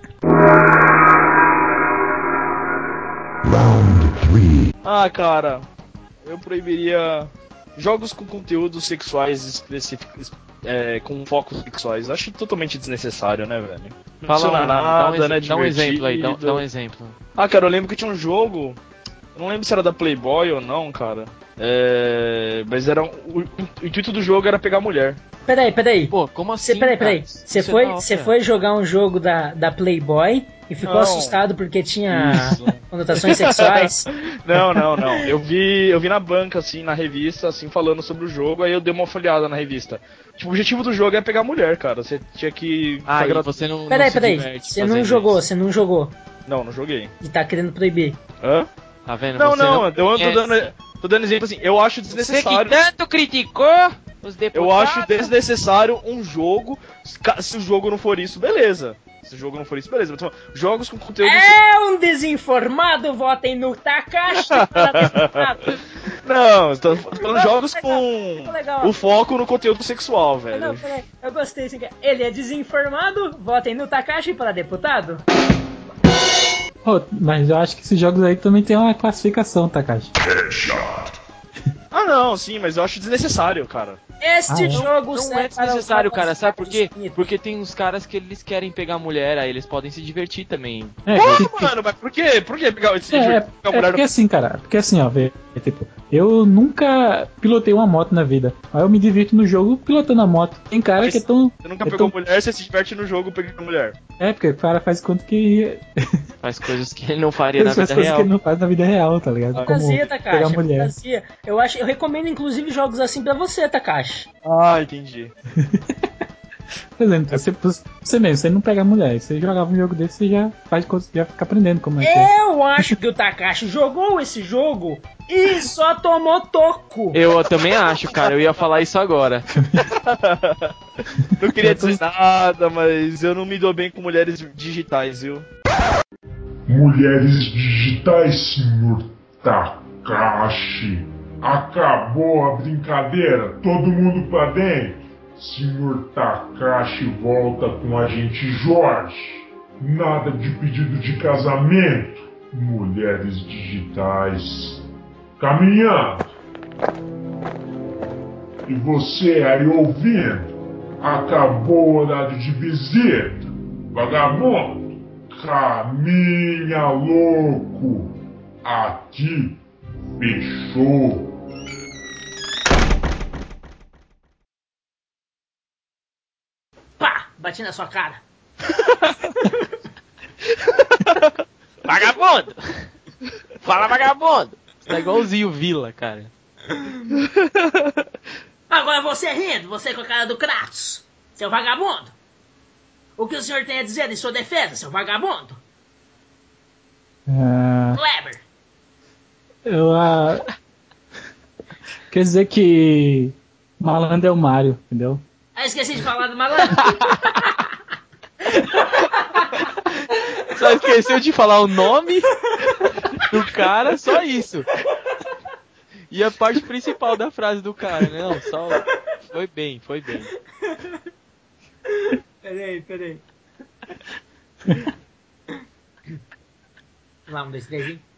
Round three. Ah, cara, eu proibiria jogos com conteúdos sexuais específicos, é, com focos sexuais. Acho totalmente desnecessário, né, velho? Não Fala funciona um, nada, dá, um ex- né, dá um exemplo aí, dá, divertido. dá um exemplo. Ah, cara, eu lembro que tinha um jogo, eu não lembro se era da Playboy ou não, cara. É, mas era um, o, o intuito do jogo era pegar mulher. Peraí, peraí. Pô, como assim? Cê, peraí, peraí. cara? Você Isso é foi, da hora. você foi jogar um jogo da, da Playboy e ficou Não. assustado porque tinha Isso. conotações sexuais? Não, não, não. Eu vi, eu vi na banca, assim, na revista, assim, falando sobre o jogo, aí eu dei uma folhada na revista. Tipo, o objetivo do jogo é pegar mulher, cara. Você tinha que... Ah, e agra- você não, Peraí, não se peraí. diverte Você não fazendo jogou, isso. você não jogou. Não, não joguei. E tá querendo proibir. Hã? Tá vendo? Não, Você não, eu tô conhece. dando, tô dando exemplo assim, eu acho desnecessário. Você que tanto criticou os deputados. Eu acho desnecessário um jogo. Se o jogo não for isso, beleza. Se o jogo não for isso, beleza. Então, jogos com conteúdo. É um desinformado, votem no Takashi para deputado. Não, tô falando Não, jogos legal, com legal. o foco no conteúdo sexual, velho. Não, peraí, eu gostei assim. Ele é desinformado, votem no Takashi para deputado. Oh, mas eu acho que esses jogos aí também tem uma classificação, Takashi. Ah, não, sim, mas eu acho desnecessário, cara. Este Ah, é? jogo Não é serve para desnecessário, os cara. Sabe por quê? bonitos. Porque tem uns caras que eles querem pegar mulher, aí eles podem se divertir também. É, Pô, que- mano, mas por quê? Por que pegar esse É, é, pegar é mulher porque no... assim, cara, porque assim, ó, vê, é tipo, eu nunca pilotei uma moto na vida, aí eu me divirto no jogo pilotando a moto. Tem cara Mas que é tão... Você nunca é pegou tão- mulher, você se diverte no jogo pegando mulher. É, porque o cara faz conta que... Faz coisas que ele não faria na faz vida coisas real. que ele não faz na vida real, tá ligado? Como Fantasia, pegar Takashi, mulher. fantasia. Eu, acho, eu recomendo inclusive jogos assim pra você, Takashi. Ah, entendi. Por exemplo, você, você mesmo, você não pega mulher, você jogava um jogo desse, você já faz coisas, já fica aprendendo como é que é. Eu acho que o Takashi jogou esse jogo e só tomou toco. Eu também acho, cara. Eu ia falar isso agora. Não queria dizer nada, mas eu não me dou bem com mulheres digitais, viu? Mulheres digitais, senhor Takashi. Acabou a brincadeira, todo mundo pra dentro. Senhor Takashi volta com a gente Jorge. Nada de pedido de casamento. Mulheres digitais. Caminhando. E você aí ouvindo? Acabou o horário de visita. Vagabundo. Caminha louco. Aqui fechou. Pá! Bati na sua cara. Vagabundo! Fala, vagabundo! Você tá igualzinho o Vila, cara. Agora você rindo, você com a cara do Kratos, seu vagabundo. O que o senhor tem a dizer em sua defesa, seu vagabundo? Ah, Kleber. eu ah, quer dizer que malandro é o Mario, entendeu? Ah, esqueci de falar do malandro. Só esqueceu de falar o nome do cara, só isso. E a parte principal da frase do cara, não, só... Foi bem, foi bem. Peraí, peraí. Vamos, um, dois, três, hein?